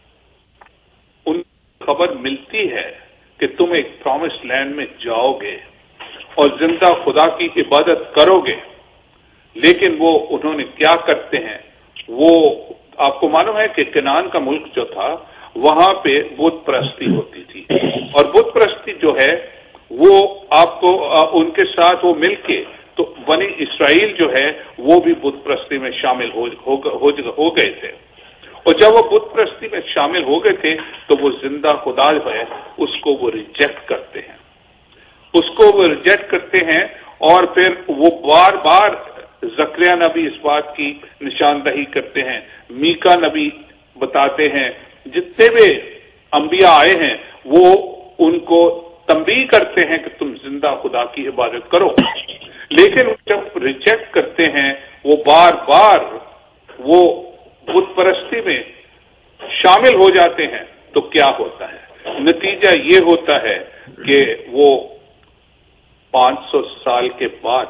ان خبر ملتی ہے کہ تم ایک پرومس لینڈ میں جاؤ گے اور زندہ خدا کی عبادت کرو گے، لیکن وہ انہوں نے کیا کرتے ہیں، وہ آپ کو معلوم ہے کہ کنعان کا ملک جو تھا وہاں پہ بت پرستی ہوتی تھی، اور بت پرستی جو ہے وہ آپ کو ان کے ساتھ وہ مل کے تو بنی اسرائیل جو ہے وہ بھی بت پرستی میں شامل ہو, ہو, ہو, ہو گئے تھے، اور جب وہ بت پرستی میں شامل ہو گئے تھے تو وہ زندہ خدا جو ہے اس کو وہ ریجیکٹ کرتے ہیں اس کو وہ ریجیکٹ کرتے ہیں اور پھر وہ بار بار زکریا نبی اس بات کی نشاندہی کرتے ہیں، میکا نبی بتاتے ہیں، جتنے بھی انبیاء آئے ہیں وہ ان کو تنبیہ کرتے ہیں کہ تم زندہ خدا کی عبادت کرو، لیکن جب ریجیکٹ کرتے ہیں وہ بار بار وہ بت پرستی میں شامل ہو جاتے ہیں تو کیا ہوتا ہے؟ نتیجہ یہ ہوتا ہے کہ وہ پانچ سو سال کے بعد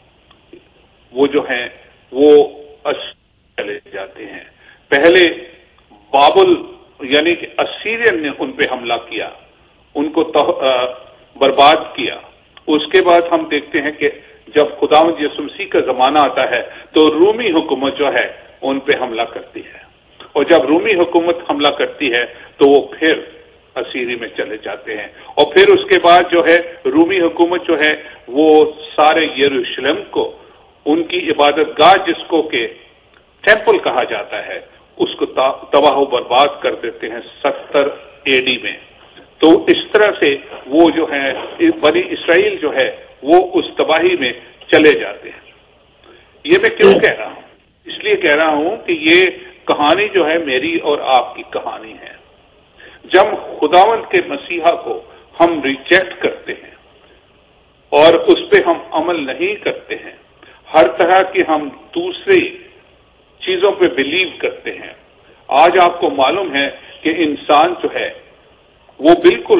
وہ جو ہیں وہ چلے جاتے ہیں۔ پہلے بابل یعنی کہ اسیرین نے ان پہ حملہ کیا، ان کو برباد کیا، اس کے بعد ہم دیکھتے ہیں کہ جب خداوند یسوع مسیح کا زمانہ آتا ہے تو رومی حکومت جو ہے ان پہ حملہ کرتی ہے، اور جب رومی حکومت حملہ کرتی ہے تو وہ پھر اسیری میں چلے جاتے ہیں، اور پھر اس کے بعد جو ہے رومی حکومت جو ہے وہ سارے یروشلم کو ان کی عبادت گاہ جس کو کہ ٹیمپل کہا جاتا ہے اس کو تباہ و برباد کر دیتے ہیں ستر اے ڈی میں۔ تو اس طرح سے وہ جو ہے بنی اسرائیل جو ہے وہ اس تباہی میں چلے جاتے ہیں۔ یہ میں کیوں کہہ رہا ہوں؟ اس لیے کہہ رہا ہوں کہ یہ کہانی جو ہے میری اور آپ کی کہانی ہے۔ جب خداوند کے مسیحا کو ہم ریجیکٹ کرتے ہیں اور اس پہ ہم عمل نہیں کرتے ہیں، ہر طرح کی ہم دوسری چیزوں پہ بلیو کرتے ہیں۔ آج آپ کو معلوم ہے کہ انسان جو ہے وہ بالکل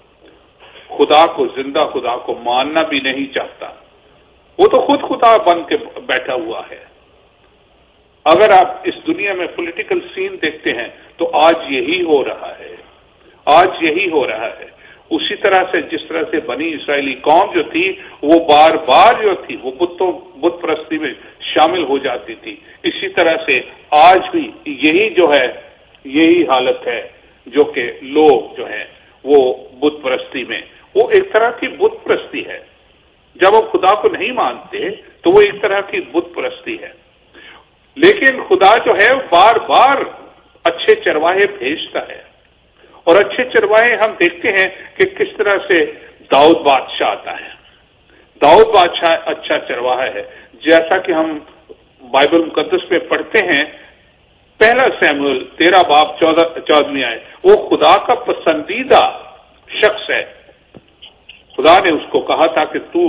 خدا کو، زندہ خدا کو ماننا بھی نہیں چاہتا، وہ تو خود خدا بن کے بیٹھا ہوا ہے۔ اگر آپ اس دنیا میں پولیٹیکل سین دیکھتے ہیں تو آج یہی ہو رہا ہے، آج یہی ہو رہا ہے۔ اسی طرح سے جس طرح سے بنی اسرائیلی قوم جو تھی وہ بار بار جو تھی وہ بتوں بت پرستی میں شامل ہو جاتی تھی، اسی طرح سے آج بھی یہی جو ہے یہی حالت ہے، جو کہ لوگ جو ہیں وہ بت پرستی میں، وہ ایک طرح کی بت پرستی ہے۔ جب وہ خدا کو نہیں مانتے تو وہ ایک طرح کی بت پرستی ہے، لیکن خدا جو ہے بار بار اچھے چرواہے بھیجتا ہے، اور اچھے چرواہے ہم دیکھتے ہیں کہ کس طرح سے داؤد بادشاہ آتا ہے۔ داؤد بادشاہ اچھا چرواہا ہے، جیسا کہ ہم بائبل مقدس میں پڑھتے ہیں، پہلا سیموئیل تیرہ باب چودہ چودہویں آئے، وہ خدا کا پسندیدہ شخص ہے۔ خدا نے اس کو کہا تھا کہ تو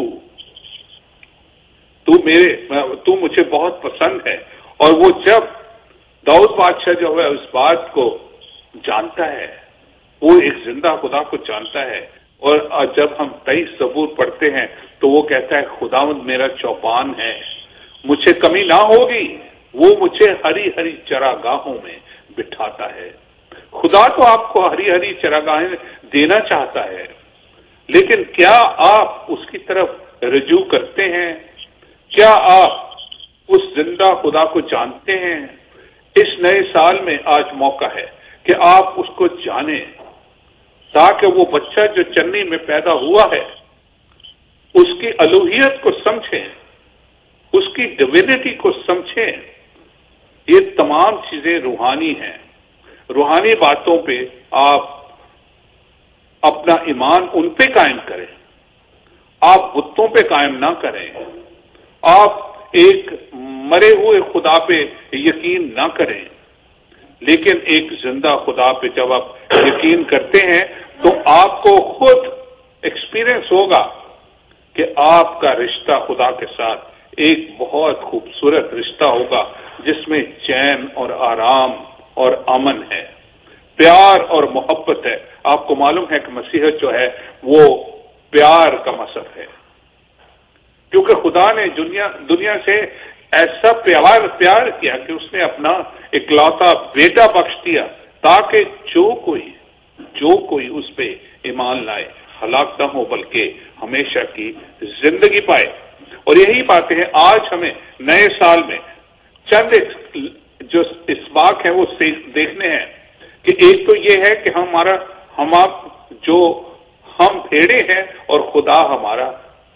تو میرے تو مجھے بہت پسند ہے، اور وہ جب داؤد بادشاہ جو ہے اس بات کو جانتا ہے، وہ ایک زندہ خدا کو جانتا ہے، اور جب ہم تیئیس زبور پڑھتے ہیں تو وہ کہتا ہے خداوند میرا چوپان ہے، مجھے کمی نہ ہوگی، وہ مجھے ہری ہری چراگاہوں میں بٹھاتا ہے۔ خدا تو آپ کو ہری ہری چراگاہیں دینا چاہتا ہے، لیکن کیا آپ اس کی طرف رجوع کرتے ہیں؟ کیا آپ اس زندہ خدا کو جانتے ہیں؟ اس نئے سال میں آج موقع ہے کہ آپ اس کو جانیں، تاکہ وہ بچہ جو چنی میں پیدا ہوا ہے اس کی الوہیت کو سمجھیں، اس کی ڈیوینٹی کو سمجھیں۔ یہ تمام چیزیں روحانی ہیں، روحانی باتوں پہ آپ اپنا ایمان ان پہ قائم کریں، آپ بتوں پہ قائم نہ کریں، آپ ایک مرے ہوئے خدا پہ یقین نہ کریں، لیکن ایک زندہ خدا پہ جب آپ یقین کرتے ہیں تو آپ کو خود ایکسپیرئنس ہوگا کہ آپ کا رشتہ خدا کے ساتھ ایک بہت خوبصورت رشتہ ہوگا، جس میں چین اور آرام اور امن ہے، پیار اور محبت ہے۔ آپ کو معلوم ہے کہ مسیحیت جو ہے وہ پیار کا مذہب ہے، کیونکہ کیونکہ خدا نے دنیا دنیا سے ایسا پیار پیار کیا کہ اس نے اپنا اکلوتا بیٹا بخش دیا تاکہ جو کوئی جو کوئی اس پہ ایمان لائے ہلاک نہ ہو بلکہ ہمیشہ کی زندگی پائے. اور یہی باتیں ہیں آج ہمیں نئے سال میں چند جو اسباق ہیں وہ دیکھنے ہیں کہ ایک تو یہ ہے کہ ہمارا ہم آپ جو ہم بھیڑے ہیں اور خدا ہمارا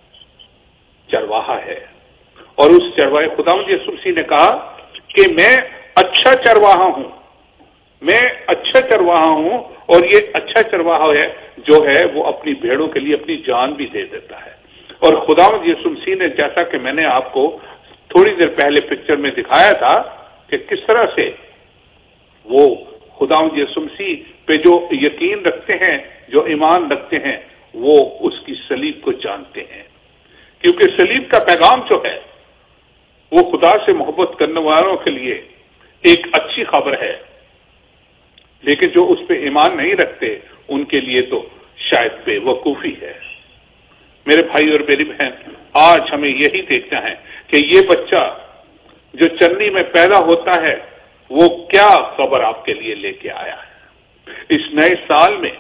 چرواہا ہے. اور اس چرواہے خدا یسوع مسیح نے کہا کہ میں اچھا چرواہا ہوں میں اچھا چرواہا ہوں اور یہ اچھا چرواہا ہے جو ہے وہ اپنی بھیڑوں کے لیے اپنی جان بھی دے دیتا ہے. اور خداوند یسوع مسیح نے جیسا کہ میں نے آپ کو تھوڑی دیر پہلے پکچر میں دکھایا تھا کہ کس طرح سے وہ خداوند یسوع مسیح پہ جو یقین رکھتے ہیں جو ایمان رکھتے ہیں وہ اس کی صلیب کو جانتے ہیں. کیونکہ صلیب کا پیغام جو ہے وہ خدا سے محبت کرنے والوں کے لیے ایک اچھی خبر ہے، لیکن جو اس پہ ایمان نہیں رکھتے ان کے لیے تو شاید بے وقوفی ہے. میرے بھائی اور میری بہن، آج ہمیں یہی دیکھنا ہے کہ یہ بچہ جو چنی میں پیدا ہوتا ہے وہ کیا خبر آپ کے لیے لے کے آیا ہے. اس نئے سال میں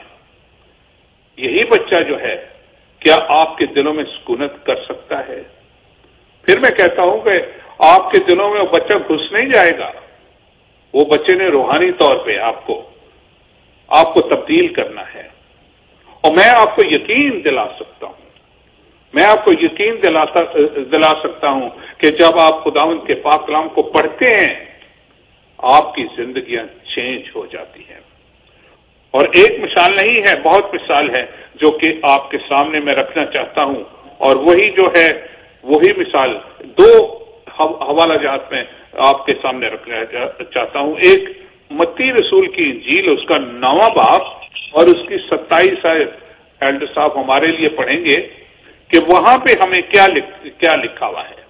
یہی بچہ جو ہے کیا آپ کے دلوں میں سکونت کر سکتا ہے؟ پھر میں کہتا ہوں کہ آپ کے دلوں میں وہ بچہ گھس نہیں جائے گا. وہ بچے نے روحانی طور پہ آپ کو آپ کو تبدیل کرنا ہے. اور میں آپ کو یقین دلا سکتا ہوں میں آپ کو یقین دلاتا دلا سکتا ہوں کہ جب آپ خداوند کے پاک کلام کو پڑھتے ہیں آپ کی زندگیاں چینج ہو جاتی ہیں. اور ایک مثال نہیں ہے، بہت مثال ہے جو کہ آپ کے سامنے میں رکھنا چاہتا ہوں. اور وہی جو ہے وہی مثال دو حوالہ جات میں آپ کے سامنے رکھنا چاہتا ہوں. ایک متی رسول کی انجیل اس کا نواں باب اور اس کی ستائیس آیت ایلڈر صاحب ہمارے لیے پڑھیں گے کہ وہاں پہ ہمیں کیا لکھ, کیا لکھا ہوا ہے.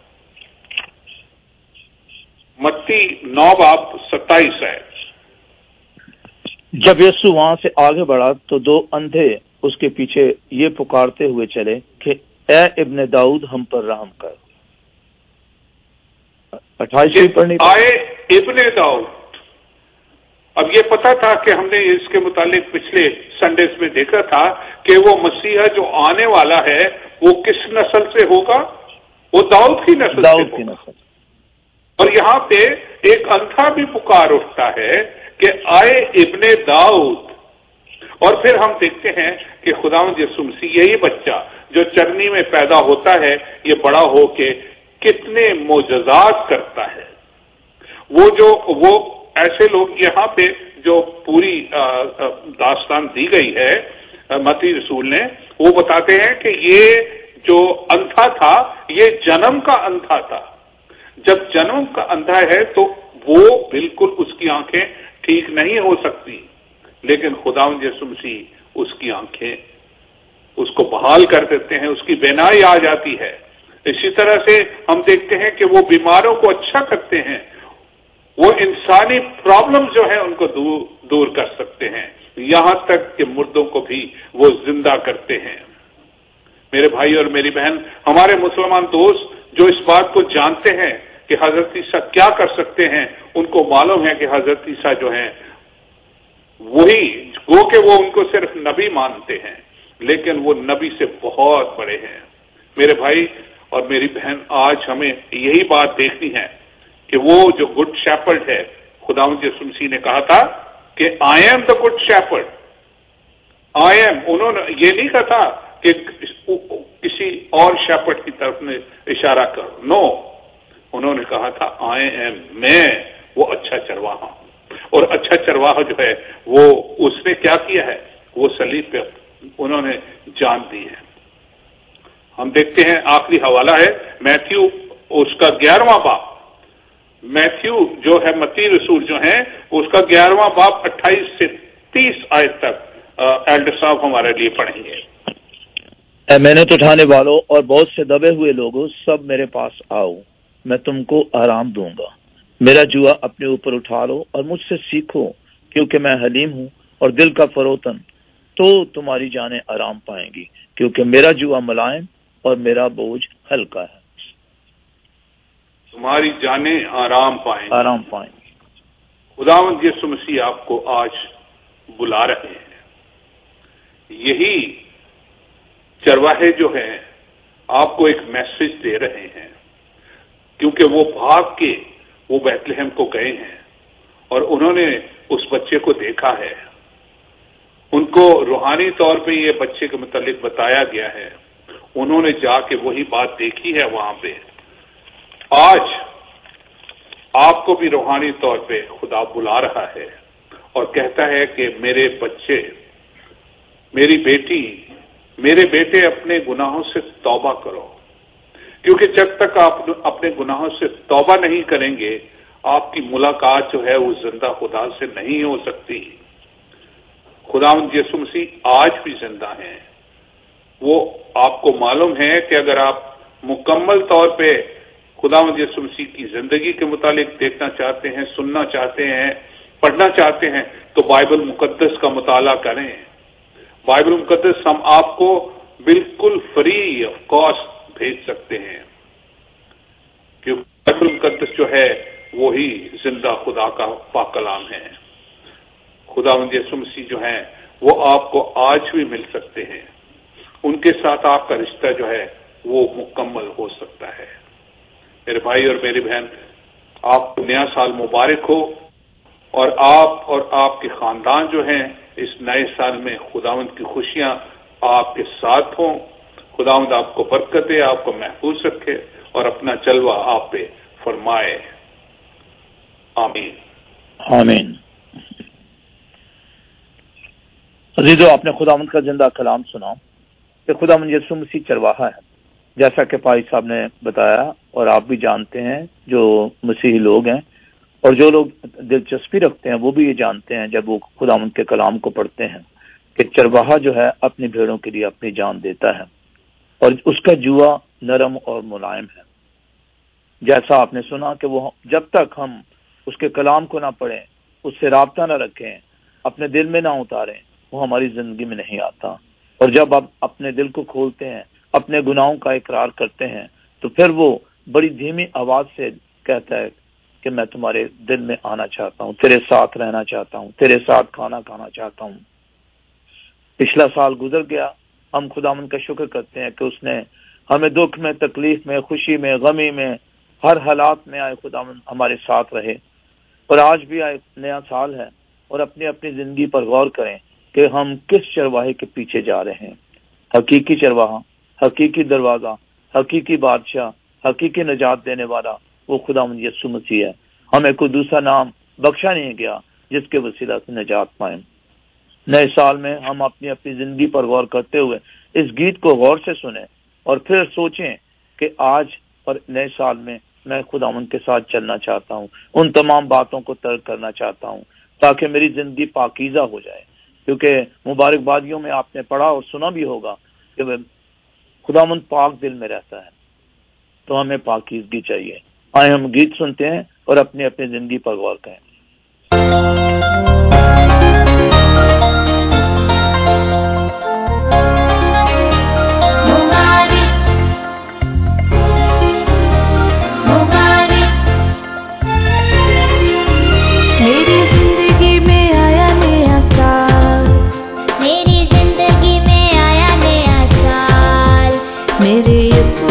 متی نو باب ستائیس آیت. جب یسوع وہاں سے آگے بڑھا تو دو اندھے اس کے پیچھے یہ پکارتے ہوئے چلے کہ اے ابن داؤد ہم پر رحم کر. اٹھائیسویں پڑھنی آئے ابن داؤد. اب یہ پتا تھا کہ ہم نے اس کے متعلق پچھلے سنڈیز میں دیکھا تھا کہ وہ مسیحا جو آنے والا ہے وہ کس نسل سے ہوگا؟ وہ داؤد کی نسل داؤد کی نسل. اور یہاں پہ ایک اندھا بھی پکار اٹھتا ہے کہ آئے ابن داؤد. اور پھر ہم دیکھتے ہیں کہ خداوند یسوع مسیح یہی بچہ جو چرنی میں پیدا ہوتا ہے یہ بڑا ہو کے کتنے معجزات کرتا ہے. وہ جو وہ ایسے لوگ یہاں پہ جو پوری داستان دی گئی ہے متی رسول نے وہ بتاتے ہیں کہ یہ جو اندھا تھا یہ جنم کا اندھا تھا. جب جنم کا اندھا ہے تو وہ بالکل اس کی آنکھیں ٹھیک نہیں ہو سکتی، لیکن خداوند یسوع مسیح اس کی آنکھیں اس کو بحال کر دیتے ہیں، اس کی بینائی آ جاتی ہے. اسی طرح سے ہم دیکھتے ہیں کہ وہ بیماروں کو اچھا کرتے ہیں، وہ انسانی پرابلم جو ہے ان کو دور دور کر سکتے ہیں، یہاں تک کہ مردوں کو بھی وہ زندہ کرتے ہیں. میرے بھائی اور میری بہن، ہمارے مسلمان دوست جو اس بات کو جانتے ہیں کہ حضرت عیسیٰ کیا کر سکتے ہیں، ان کو معلوم ہے کہ حضرت عیسیٰ جو ہیں وہی گو کہ وہ ان کو صرف نبی مانتے ہیں لیکن وہ نبی سے بہت بڑے ہیں. میرے بھائی اور میری بہن، آج ہمیں یہی بات دیکھنی ہے کہ وہ جو گڈ شیپرڈ ہے، خداوند یسوع مسیح نے کہا تھا کہ I am the good shepherd. I am, انہوں نے یہ نہیں کہا تھا کہ کسی اور شیپرڈ کی طرف نے اشارہ کر، نو، انہوں نے کہا تھا آئی ایم، میں وہ اچھا چرواہا ہوں. اور اچھا چرواہا جو ہے وہ اس نے کیا کیا ہے، وہ صلیب پہ انہوں نے جان دی ہے. ہم دیکھتے ہیں آخری حوالہ ہے میتھیو اس کا گیارہواں باب. میتھیو جو ہے متی رسول جو ہیں اس کا گیارہواں باب اٹھائیس سے تیس آیت تک ایلڈر صاحب ہمارے لیے پڑھیں گے. اے محنت اٹھانے والوں اور بہت سے دبے ہوئے لوگوں، سب میرے پاس آؤ، میں تم کو آرام دوں گا. میرا جوا اپنے اوپر اٹھا لو اور مجھ سے سیکھو، کیونکہ میں حلیم ہوں اور دل کا فروتن، تو تمہاری جانیں آرام پائیں گی، کیونکہ میرا جوا ملائم اور میرا بوجھ ہلکا ہے. तुम्हारी जानें आराम पाएं आराम पाएं। खुदावंद यीशु मसीह आपको आज बुला रहे हैं। यही चरवाहे जो हैं आपको एक मैसेज दे रहे हैं, क्योंकि वो भाग के वो बैतलहम को गए हैं और उन्होंने उस बच्चे को देखा है। उनको रूहानी तौर पे ये बच्चे के मुतालिक बताया गया है, उन्होंने जाके वही बात देखी है वहां पे। आज आपको भी रूहानी तौर पे खुदा बुला रहा है और कहता है कि मेरे बच्चे, मेरी बेटी, मेरे बेटे, अपने गुनाहों से तौबा करो, क्योंकि जब तक आप अपने गुनाहों से तौबा नहीं करेंगे आपकी मुलाकात जो है वो जिंदा खुदा से नहीं हो सकती। खुदावंद यीशु मसीह आज भी जिंदा हैं। वो आपको मालूम है कि अगर आप मुकम्मल तौर पे खुदावंद यीशु मसीह की जिंदगी के मुतालिक देखना चाहते हैं, सुनना चाहते हैं, पढ़ना चाहते हैं, तो बाइबल मुकद्दस का मुताला करें। बाइबल मुकद्दस हम आपको बिल्कुल फ्री ऑफ कॉस्ट भेज सकते हैं, क्योंकि बाइबल मुकद्दस जो है वो ही जिंदा खुदा का पाक कलाम है। खुदावंद यीशु मसीह जो है वो आपको आज भी मिल सकते हैं, उनके साथ आपका रिश्ता जो है वो मुकम्मल हो सकता है। मेरे भाई और मेरी बहन, आपको नया साल मुबारक हो और आप और आपके खानदान जो हैं इस नए साल में खुदावंद की खुशियां आपके साथ हों। खुदावंद आपको बरकत दे, आपको महफूज रखे और अपना जलवा आप पे फरमाए। आमीन आमीन। अजीजों, आपने खुदावंद का जिंदा कलाम सुना कि खुदावंद यीशु मसीह चरवाहा है, जैसा कि पाई साहब ने बताया और आप भी जानते हैं जो मसीही लोग हैं और जो लोग दिलचस्पी रखते हैं वो भी ये जानते हैं जब वो खुदावंद के कलाम को पढ़ते हैं कि चरवाहा जो है अपनी भेड़ों के लिए अपनी जान देता है और उसका जुआ नरम और मुलायम है। जैसा आपने सुना कि वो जब तक हम उसके कलाम को ना पढ़ें, उससे राब्ता ना रखें, अपने दिल में ना उतारें, वो हमारी जिंदगी में नहीं आता। और जब आप अपने दिल को खोलते हैं, अपने गुनाहों का इकरार करते हैं, तो फिर वो बड़ी धीमी आवाज से कहता है कि मैं तुम्हारे दिल में आना चाहता हूँ, तेरे साथ रहना चाहता हूँ, तेरे साथ खाना खाना चाहता हूँ। पिछला साल गुजर गया, हम खुदावंद का शुक्र करते हैं कि उसने हमें दुख में, तकलीफ में, खुशी में, गमी में, हर हालात में आए खुदावंद हमारे साथ रहे। और आज भी आए नया साल है और अपनी अपनी जिंदगी पर गौर करें कि हम किस चरवाहे के पीछे जा रहे हैं। हकीकी चरवाहा, हकीकी दरवाजा, हकीकी बादशाह, हकीकी निजात देने वाला वो खुदावंद यीशु मसीह है। हमें कोई दूसरा नाम बख्शा नहीं गया जिसके वसीला से निजात पाएं। नए साल में हम अपनी अपनी जिंदगी पर गौर करते हुए इस गीत को गौर से सुने और फिर सोचें कि आज और नए साल में मैं खुदावंद के साथ चलना चाहता हूँ, उन तमाम बातों को तर्क करना चाहता हूँ ताकि मेरी जिंदगी पाकीज़ा हो जाए। क्योंकि मुबारकबादियों में आपने पढ़ा और सुना भी होगा कि खुदावंद पाक दिल में रहता है, तो हमें पाकीज़गी चाहिए। आए हम गीत सुनते हैं और अपनी अपनी जिंदगी पर गौर करें।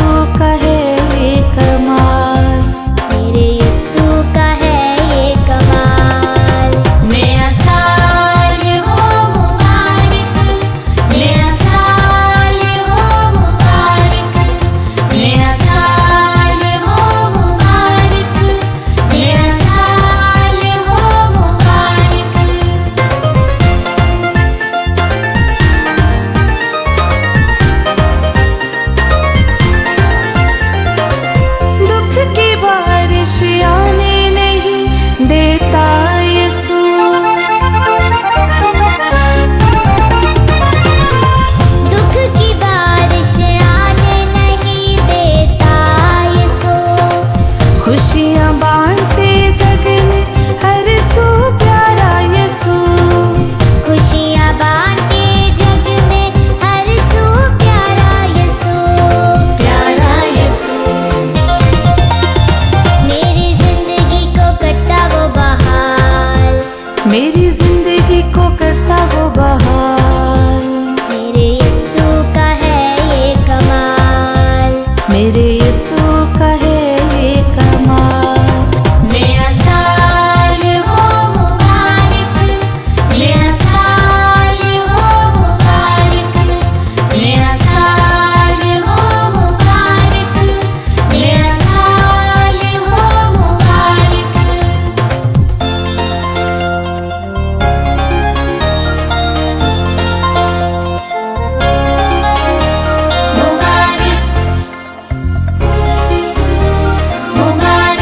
मेरे यीशु का है ये कमाल। میری زندگی کو کرتا وہ بحال، میرے یسوع کا ہے یہ کمال، میرے یسوع کا ہے یہ کمال. نیا سال ہو مبارک، نیا سال ہو مبارک، نیا سال ہو مبارک، نیا سال ہو مبارک. مبارک مبارک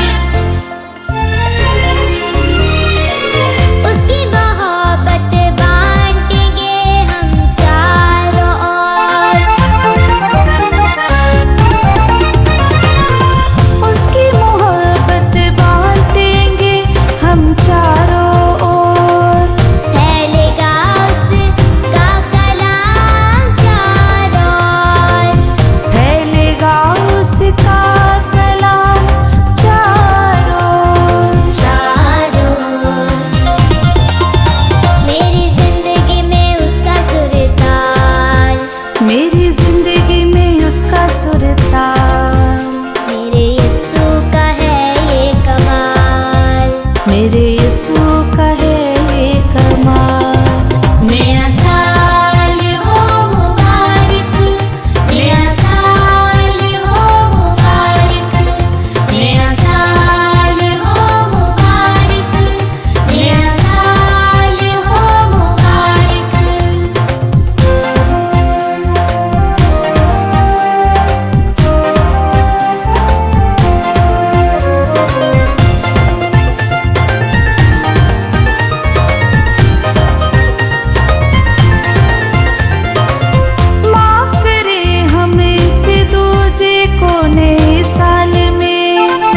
اس کی محبت بانٹیں گے ہم چاروں اور، اس کی محبت بانٹیں گے ہم چاروں اور، پھیلے گا اس کا کلام چاروں اور، پھیلے گا اس کا کلام چاروں چاروں اور. میری زندگی میں اس کا سرتاج، میری زندگی میں اس کا سرتاج. میرے یسوع کا ہے یہ کمال، میرے یسوع کا ہے یہ کمال. نیا سال ہو مبارک، نیا سال ہو مبارک، نیا سال ہو مبارک، نیا سال ہو مبارک. معاف کرے ہمیں ایک دوسرے کو نئے سال میں،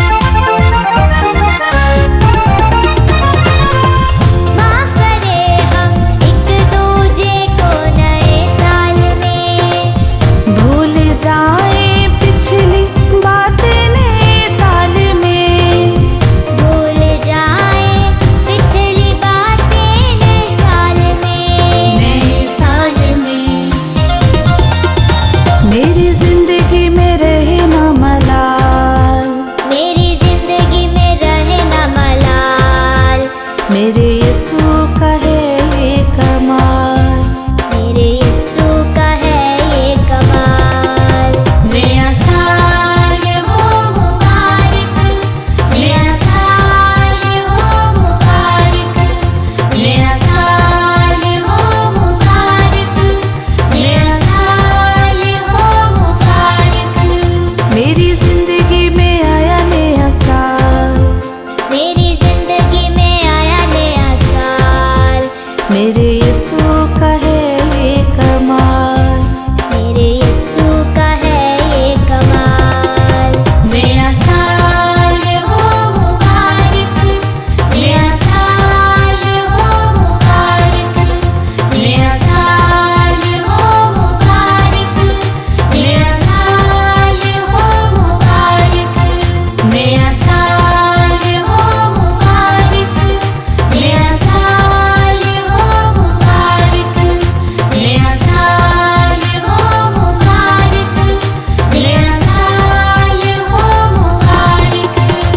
معاف کرے ہم ایک دوسرے کو نئے سال میں، بھول جائیں پچھلی باتیں نئے سال میں، بھول جائیں پچھلی باتیں نئے سال میں، نئے سال میں. میری زندگی میں رہے نہ ملال، میری زندگی میں رہے نہ ملال، میرے یسوع کا ہے یہ کمال. میرے یسوع کا ہے یہ کمال. نیا سال ہو مبارک، نیا سال ہو مبارک، نیا سال ہو مبارک، نیا سال ہو مبارک. میری زندگی میں آیا نیا سال، میری زندگی میں آیا نیا سال، میرے یسوع کا ہے یہ کمال. میرے یسوع کا ہے یہ کمال. نیا سال ہو مبارک، نیا سال ہو مبارک، نیا سال ہو مبارک، نیا سال ہو مبارک، نیا سال ہو مبارک، نیا سال ہو مبارک، نیا سال ہو مبارک، نیا سال ہو مبارک.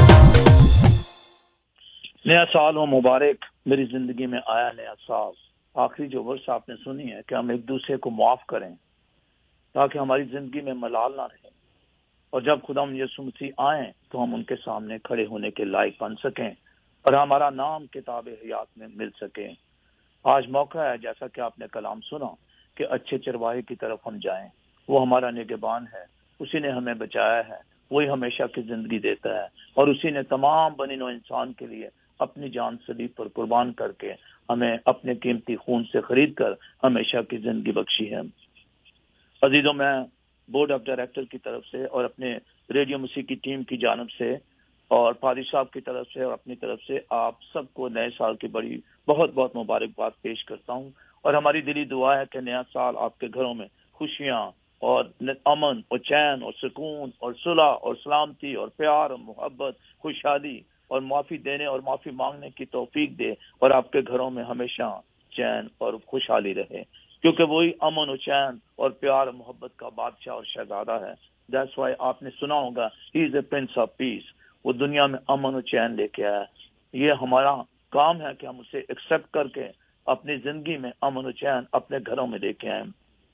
نیا سال ہو مبارک. میری زندگی میں آیا نیا سال. آخری جو ورس آپ نے سنی ہے کہ ہم ایک دوسرے کو معاف کریں تاکہ ہماری زندگی میں ملال نہ رہے، اور جب خدا یسوع مسیح آئیں تو ہم ان کے سامنے کھڑے ہونے کے لائق بن سکیں اور ہمارا نام کتاب حیات میں مل سکے. آج موقع ہے جیسا کہ آپ نے کلام سنا کہ اچھے چرواہے کی طرف ہم جائیں. وہ ہمارا نگہبان ہے، اسی نے ہمیں بچایا ہے، وہی ہمیشہ کی زندگی دیتا ہے، اور اسی نے تمام بنی نوع انسان کے لیے اپنی جان صلیب پر قربان کر کے ہمیں اپنے قیمتی خون سے خرید کر ہمیشہ کی زندگی بخشی ہے. عزیزوں، میں بورڈ آف ڈائریکٹر کی طرف سے اور اپنے ریڈیو مسیح کی ٹیم کی جانب سے اور پادری صاحب کی طرف سے اور اپنی طرف سے آپ سب کو نئے سال کی بڑی بہت بہت مبارکباد پیش کرتا ہوں. اور ہماری دلی دعا ہے کہ نیا سال آپ کے گھروں میں خوشیاں اور امن اور چین اور سکون اور صلح اور سلامتی اور پیار اور محبت، خوشحالی اور معافی دینے اور معافی مانگنے کی توفیق دے، اور آپ کے گھروں میں ہمیشہ چین اور خوشحالی رہے، کیونکہ وہی امن و چین اور پیار و محبت کا بادشاہ اور شہزادہ ہے۔ دیٹس وائی آپ نے سنا ہوگا ہی از اے پرنس آف پیس، وہ دنیا میں امن و چین لے کے آیا۔ یہ ہمارا کام ہے کہ ہم اسے ایکسپٹ کر کے اپنی زندگی میں امن و چین اپنے گھروں میں لے کے آئیں۔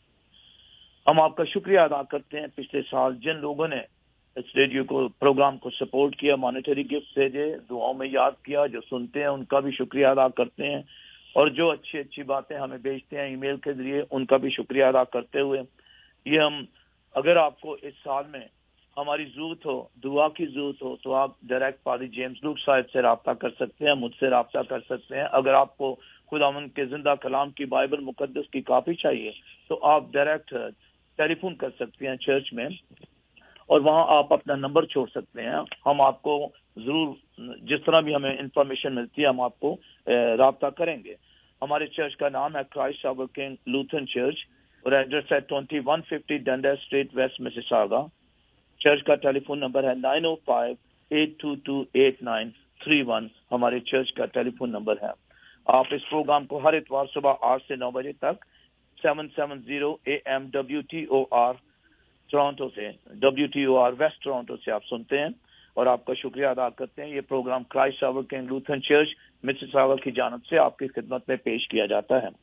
ہم آپ کا شکریہ ادا کرتے ہیں پچھلے سال جن لوگوں نے اس ریڈیو کو پروگرام کو سپورٹ کیا، مانیٹری گفٹ بھیجے، دعاؤں میں یاد کیا، جو سنتے ہیں ان کا بھی شکریہ ادا کرتے ہیں، اور جو اچھی اچھی باتیں ہمیں بھیجتے ہیں ای میل کے ذریعے ان کا بھی شکریہ ادا کرتے ہوئے یہ ہم اگر آپ کو اس سال میں ہماری ضرورت ہو، دعا کی ضرورت ہو، تو آپ ڈائریکٹ پادری جیمز لوک صاحب سے رابطہ کر سکتے ہیں، مجھ سے رابطہ کر سکتے ہیں۔ اگر آپ کو خداوند کے زندہ کلام کی بائبل مقدس کی کاپی چاہیے تو آپ ڈائریکٹ ٹیلی فون کر سکتے ہیں چرچ میں، اور وہاں آپ اپنا نمبر چھوڑ سکتے ہیں۔ ہم آپ کو ضرور جس طرح بھی ہمیں انفارمیشن ملتی ہے ہم آپ کو رابطہ کریں گے۔ ہمارے چرچ کا نام ہے Christ our King Lutheran church, اور ایڈریس ہے twenty one fifty Dundas street west Mississauga. Church کا ٹیلی فون نمبر ہے nine oh five eight two two eight nine three one, ہمارے چرچ کا ٹیلی فون نمبر ہے۔ آپ اس programme کو ہر اتوار صبح آٹھ سے نو بجے تک seven seven zero A M W T O R Toronto سے، W T O R west Toronto سے آپ سنتے ہیں، اور آپ کا شکریہ ادا کرتے ہیں۔ یہ programme Christ our King Lutheran church Mississauga کی جانب سے آپ کی خدمت میں پیش کیا جاتا ہے۔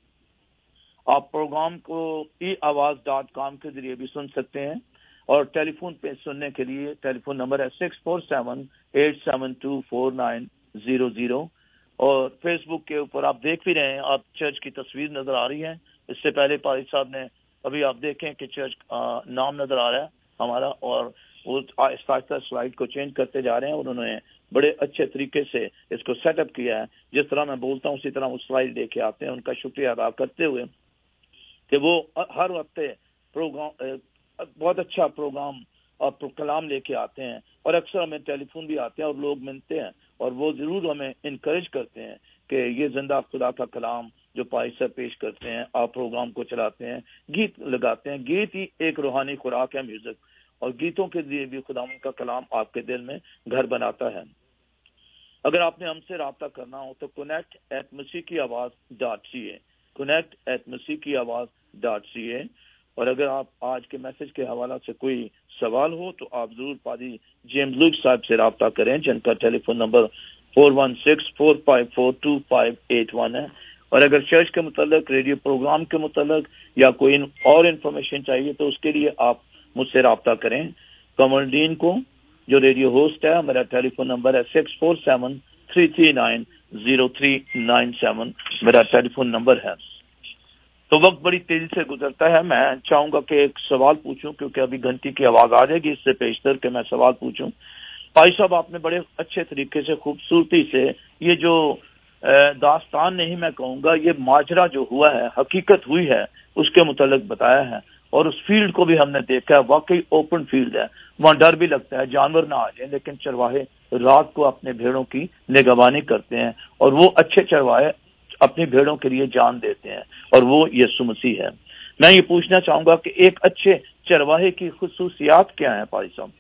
آپ پروگرام کو ای آواز ڈاٹ کام کے ذریعے بھی سن سکتے ہیں، اور ٹیلی فون پہ سننے کے لیے ٹیلی فون نمبر ہے six four seven eight seven two four nine zero zero, اور فیس بک کے اوپر آپ دیکھ بھی رہے ہیں، آپ چرچ کی تصویر نظر آ رہی ہے۔ اس سے پہلے پادری صاحب نے ابھی آپ دیکھیں کہ چرچ نام نظر آ رہا ہے ہمارا، اور وہ آہستہ آہستہ سلائڈ کو چینج کرتے جا رہے ہیں، اور انہوں نے بڑے اچھے طریقے سے اس کو سیٹ اپ کیا ہے۔ جس طرح میں بولتا ہوں اسی طرح وہ سلائڈ لے کے آتے ہیں۔ ان کا شکریہ ادا کرتے ہوئے کہ وہ ہر ہفتے پروگرام بہت اچھا پروگرام اور کلام لے کے آتے ہیں، اور اکثر ہمیں ٹیلی فون بھی آتے ہیں اور لوگ ملتے ہیں، اور وہ ضرور ہمیں انکریج کرتے ہیں کہ یہ زندہ خدا کا کلام جو پائی سے پیش کرتے ہیں، آپ پروگرام کو چلاتے ہیں، گیت لگاتے ہیں۔ گیت ہی ایک روحانی خوراک ہے، میوزک، اور گیتوں کے ذریعے بھی خدا کا کلام آپ کے دل میں گھر بناتا ہے۔ اگر آپ نے ہم سے رابطہ کرنا ہو تو کونیکٹ ایٹ مسیحی آواز dot C A, connect at مسیحی آواز ڈاٹ سی اے۔ اور اگر آپ آج کے میسج کے حوالہ سے کوئی سوال ہو تو آپ ضرور پادری جیمز لوک صاحب سے رابطہ کریں، جن کا telephone number four one six four five four two five eight one ہے۔ اور اگر چرچ کے متعلق، ریڈیو پروگرام کے متعلق یا کوئی اور انفارمیشن چاہیے تو اس کے لیے آپ مجھ سے رابطہ کریں۔ کمرڈین کو جو ریڈیو ہوسٹ ہے، میرا ٹیلی فون نمبر ہے six four seven three three nine zero three nine seven, میرا ٹیلی فون نمبر ہے۔ تو وقت بڑی تیزی سے گزرتا ہے، میں چاہوں گا کہ ایک سوال پوچھوں، کیونکہ ابھی گھنٹی کی آواز آ جائے گی، اس سے پیشتر کہ میں سوال پوچھوں۔ بھائی صاحب، آپ نے بڑے اچھے طریقے سے، خوبصورتی سے یہ جو داستان نہیں میں کہوں گا، یہ ماجرا جو ہوا ہے، حقیقت ہوئی ہے، اس کے متعلق بتایا ہے، اور اس فیلڈ کو بھی ہم نے دیکھا ہے، واقعی اوپن فیلڈ ہے، وہاں ڈر بھی لگتا ہے جانور نہ آ جائیں، لیکن چرواہے رات کو اپنے بھیڑوں کی نگہبانی کرتے ہیں، اور وہ اچھے چرواہے اپنی بھیڑوں کے لیے جان دیتے ہیں، اور وہ یسوع مسیح ہے۔ میں یہ پوچھنا چاہوں گا کہ ایک اچھے چرواہے کی خصوصیات کیا ہیں پادری صاحب؟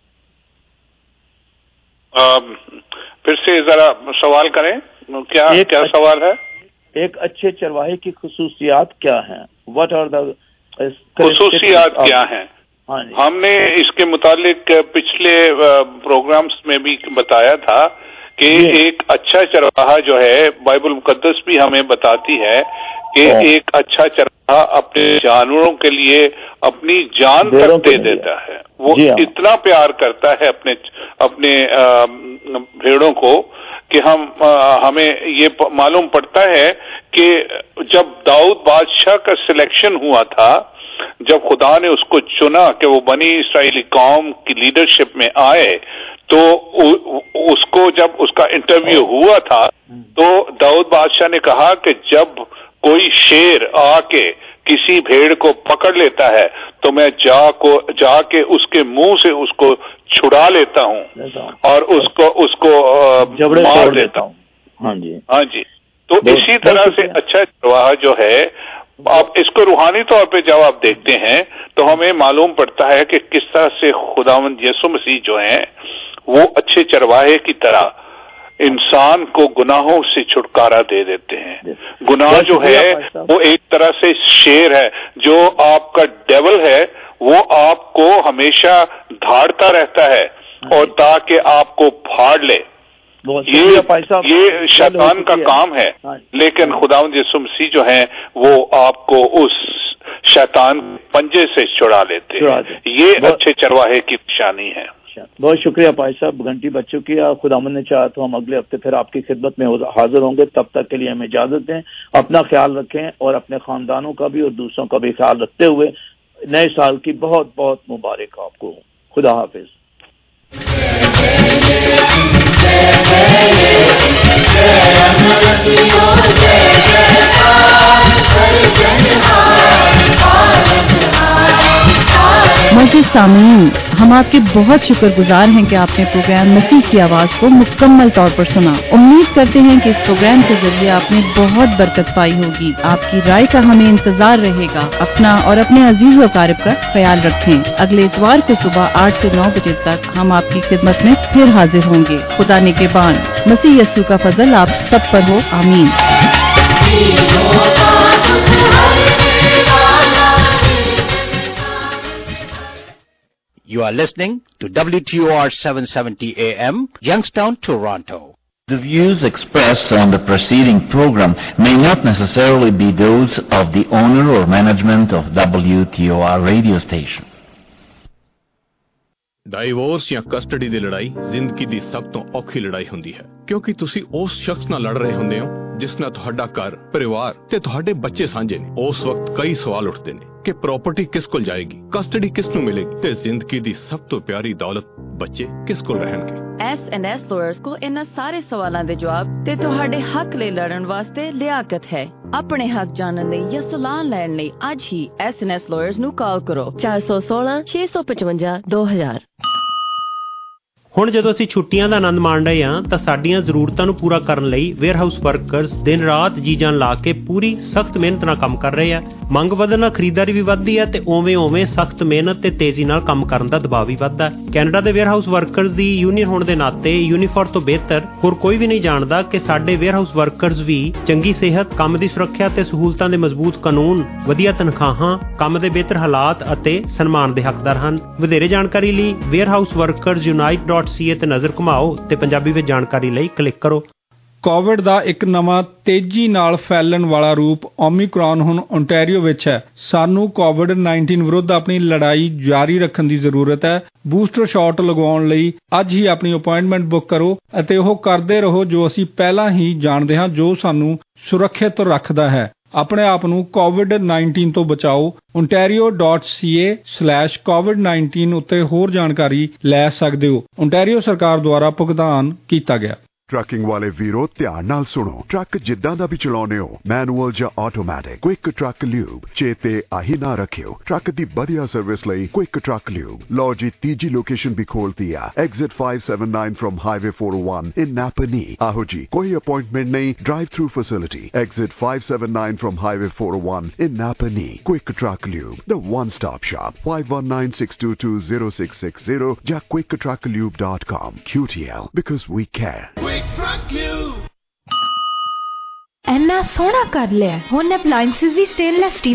پھر سے ذرا سوال کریں، کیا کیا سوال ہے؟ ایک اچھے چرواہے کی خصوصیات کیا ہیں؟ واٹ آر دا خصوصیات کیا ہیں؟ ہم نے اس کے متعلق پچھلے پروگرامز میں بھی بتایا تھا کہ ایک اچھا چرواہا جو ہے، بائبل مقدس بھی ہمیں بتاتی ہے کہ ایک اچھا چرواہا اپنے جانوروں کے لیے اپنی جان تک دے دیتا ہے۔ وہ اتنا پیار کرتا ہے اپنے اپنے بھیڑوں کو کہ ہم ہمیں یہ معلوم پڑتا ہے کہ جب داؤد بادشاہ کا سلیکشن ہوا تھا، جب خدا نے اس کو چنا کہ وہ بنی اسرائیلی قوم کی لیڈرشپ میں آئے، تو اس کو جب اس کا انٹرویو ہوا تھا تو داؤد بادشاہ نے کہا کہ جب کوئی شیر آ کے کسی بھیڑ کو پکڑ لیتا ہے تو میں جا کو جا کے اس کے منہ سے اس کو چھڑا لیتا ہوں اور اس کو اس کو مار دیتا ہوں۔ ہاں جی ہاں جی تو اسی طرح سے اچھا چرواہا جو ہے، آپ اس کو روحانی طور پہ جب آپ دیکھتے ہیں تو ہمیں معلوم پڑتا ہے کہ کس طرح سے خداوند یسوع مسیح جو ہیں وہ اچھے چرواہے کی طرح इंसान को गुनाहों से छुटकारा दे देते हैं। गुनाह जो है वो एक तरह से शेर है, जो आपका डेविल है वो आपको हमेशा धाड़ता रहता है और ताकि आपको फाड़ ले। ये ये शैतान का काम है, लेकिन खुदावंद यीशु मसीह जो है वो आपको उस शैतान पंजे से छुड़ा लेते हैं। ये अच्छे चरवाहे की निशानी है। बहुत शुक्रिया भाई साहब, घंटी बज चुकी है। खुदावंद ने चाहा तो हम अगले हफ्ते फिर आपकी खिदमत में हाजिर होंगे। तब तक के लिए हमें इजाजत दें। अपना ख्याल रखें और अपने खानदानों का भी और दूसरों का भी ख्याल रखते हुए नए साल की बहुत बहुत मुबारक आपको। खुदा हाफिज। मोअज़्ज़िज़ सामीन, हम आपके बहुत शुक्रगुजार हैं कि आपने प्रोग्राम मसीह की आवाज को मुकम्मल तौर पर सुना। उम्मीद करते हैं कि इस प्रोग्राम के जरिए आपने बहुत बरकत पाई होगी। आपकी राय का हमें इंतजार रहेगा। अपना और अपने अजीज व क़रीब का ख्याल रखें। अगले इतवार को सुबह आठ से नौ बजे तक हम आपकी खिदमत में फिर हाजिर होंगे। खुदा ने के बान मसीह यस्सु का फजल आप सब पर हो। आमीन। You are listening to W T O R seven seventy A M, Youngstown, Toronto. The views expressed on the preceding program may not necessarily be those of the owner or management of W T O R radio station. Divorce ਜਾਂ custody ਦੀ ਲੜਾਈ ਜ਼ਿੰਦਗੀ ਦੀ ਸਭ ਤੋਂ ਔਖੀ ਲੜਾਈ ਹੁੰਦੀ ਹੈ, ਕਿਉਂਕਿ ਤੁਸੀਂ ਉਸ ਸ਼ਖਸ ਨਾਲ ਲੜ ਰਹੇ ਹੁੰਦੇ ਹੋ ਜਿਸ ਨਾਲ ਤੁਹਾਡਾ ਘਰ, ਪਰਿਵਾਰ ਤੇ ਤੁਹਾਡੇ ਬੱਚੇ ਸਾਂਝੇ ਨੇ। ਉਸ ਵਕਤ ਕਈ ਸਵਾਲ ਉੱਠਦੇ ਨੇ ਕਿ ਪ੍ਰਾਪਰਟੀ ਕਿਸ ਕੋਲ ਜਾਏਗੀ, ਕਸਟਡੀ ਕਿਸ ਨੂੰ ਮਿਲੇਗੀ ਤੇ ਜ਼ਿੰਦਗੀ ਦੀ ਸਭ ਤੋਂ ਪਿਆਰੀ ਦੌਲਤ ਬੱਚੇ ਕਿਸ ਕੋਲ ਰਹਿਣਗੇ। ਐਸ ਐਂਡ ਐਸ ਲਾਇਰਸ ਕੋ ਇਹਨਾਂ ਸਾਰੇ ਸਵਾਲਾਂ ਦੇ ਜਵਾਬ ਤੇ ਤੁਹਾਡੇ ਹੱਕ ਲਈ ਲੜਨ ਵਾਸਤੇ ਲਿਆਕਤ ਹੈ। ਆਪਣੇ ਹੱਕ ਜਾਣਨ ਲਈ ਜਾਂ ਸਲਾਹ ਲੈਣ ਲਈ ਅੱਜ ਹੀ ਐਸ ਐਂਡ ਐਸ ਲਾਇਰਸ ਨੂੰ ਕਾਲ ਕਰੋ ਚਾਰ ਸੌ ਸੋਲਾਂ ਛੇ ਸੌ ਪਚਵੰਜਾ ਦੋ ਹਜ਼ਾਰ। ਹੁਣ ਜਦੋਂ ਅਸੀਂ ਛੁੱਟੀਆਂ ਦਾ ਆਨੰਦ ਮਾਣ ਰਹੇ ਹਾਂ ਤਾਂ ਸਾਡੀਆਂ ਜ਼ਰੂਰਤਾਂ ਨੂੰ ਪੂਰਾ ਕਰਨ ਲਈ ਵੇਅਰਹਾਊਸ ਵਰਕਰਸ ਦਿਨ ਰਾਤ ਜੀ ਜਾਨ ਲਾ ਕੇ ਪੂਰੀ ਸਖਤ ਮਿਹਨਤ ਨਾਲ ਕੰਮ ਕਰ ਰਹੇ ਆ। ਮੰਗ ਵਧਣ ਨਾਲ ਖਰੀਦਦਾਰੀ ਵੀ ਵੱਧਦੀ ਹੈ ਤੇ ਉਵੇਂ ਉਵੇਂ ਸਖਤ ਮਿਹਨਤ ਤੇ ਤੇਜ਼ੀ ਨਾਲ ਕੰਮ ਕਰਨ ਦਾ ਦਬਾਅ ਵੀ ਵੱਧਦਾ ਹੈ। ਕੈਨੇਡਾ ਦੇ ਵੇਅਰਹਾਊਸ ਵਰਕਰਸ ਦੀ ਯੂਨੀਅਨ ਹੋਣ ਦੇ ਨਾਤੇ ਯੂਨੀਫੋਰ ਤੋਂ ਬਿਹਤਰ ਹੋਰ ਕੋਈ ਵੀ ਨਹੀਂ ਜਾਣਦਾ ਕਿ ਸਾਡੇ ਵੇਅਰਹਾਊਸ ਵਰਕਰਸ ਵੀ ਚੰਗੀ ਸਿਹਤ, ਕੰਮ ਦੀ ਸੁਰੱਖਿਆ ਤੇ ਸਹੂਲਤਾਂ ਦੇ ਮਜ਼ਬੂਤ ਕਾਨੂੰਨ, ਵਧੀਆ ਤਨਖਾਹਾਂ, ਕੰਮ ਦੇ ਬਿਹਤਰ ਹਾਲਾਤ ਅਤੇ ਸਨਮਾਨ ਦੇ ਹੱਕਦਾਰ ਹਨ। ਵਧੇਰੇ ਜਾਣਕਾਰੀ ਲਈ warehouse workers unite dot C A ਤੇ ਨਜ਼ਰ ਘੁਮਾਓ ਤੇ ਪੰਜਾਬੀ ਵਿੱਚ ਜਾਣਕਾਰੀ ਲਈ ਕਲਿੱਕ ਕਰੋ। ਕੋਵਿਡ ਦਾ ਇੱਕ ਨਵਾਂ ਤੇਜ਼ੀ ਨਾਲ ਫੈਲਣ ਵਾਲਾ ਰੂਪ ਓਮਿਕਰੌਨ ਹੁਣ ਓਨਟਾਰੀਓ ਵਿੱਚ ਹੈ। ਸਾਨੂੰ ਕੋਵਿਡ ਉੱਨੀ ਵਿਰੁੱਧ ਆਪਣੀ ਲੜਾਈ ਜਾਰੀ ਰੱਖਣ ਦੀ ਜ਼ਰੂਰਤ ਹੈ। ਬੂਸਟਰ ਸ਼ਾਟ ਲਗਵਾਉਣ ਲਈ ਅੱਜ ਹੀ ਆਪਣੀ ਅਪਾਇੰਟਮੈਂਟ ਬੁੱਕ ਕਰੋ ਅਤੇ ਉਹ ਕਰਦੇ ਰਹੋ ਜੋ ਅਸੀਂ ਪਹਿਲਾਂ ਹੀ ਜਾਣਦੇ ਹਾਂ, ਜੋ ਸਾਨੂੰ ਸੁਰੱਖਿਅਤ ਰੱਖਦਾ ਹੈ। ਆਪਣੇ ਆਪ ਨੂੰ ਕੋਵਿਡ ਉੱਨੀ ਤੋਂ ਬਚਾਓ। ontario dot c a slash covid nineteen ਉੱਤੇ ਹੋਰ ਜਾਣਕਾਰੀ ਲੈ ਸਕਦੇ ਹੋ। ਓਨਟਾਰੀਓ ਸਰਕਾਰ ਦੁਆਰਾ ਭੁਗਤਾਨ ਕੀਤਾ ਗਿਆ। ਟਰੱਕਿੰਗ ਵਾਲੇ ਵੀਰੋ ਧਿਆਨ ਨਾਲ ਸੁਣੋ। ਟਰੱਕ ਜਿੱਦਾਂ ਦਾ ਵੀ ਚਲਾਉਂਦੇ ਹੋ, ਮੈਨੂਅਲ ਜਾਂ ਆਟੋਮੈਟਿਕ, ਕੁਇਕ ਟਰੱਕ ਲਿਊਬ ਚੇਤੇ ਆਹੀ ਨਾ ਰੱਖਿਓ। ਟਰੱਕ ਦੀ ਵਧੀਆ ਸਰਵਿਸ ਲਈ ਕੁਇਕ ਟਰੱਕ ਲਿਊਬ। ਲਓ ਜੀ, ਤੀਜੀ ਲੋਕੇਸ਼ਨ ਵੀ ਖੋਲਤੀ ਆ, exit five seventy-nine from highway four oh one in Napanee. ਆਹੋ ਜੀ, ਕੋਈ ਅਪਾਇੰਟਮੈਂਟ ਨਹੀਂ, drive through facility. Exit five seventy-nine from highway four oh one in Napanee. Quick truck lube, the one stop shop, five one nine six two two zero six six zero ਜਾਂ quick truck lube dot com। Q T L, because we care। ਇੰਨਾ ਸੋਹਣਾ ਕਰ ਲਿਆ। ਹੁਣ ਅਪਲਾਇੰਸਸ ਵੀ stainless steel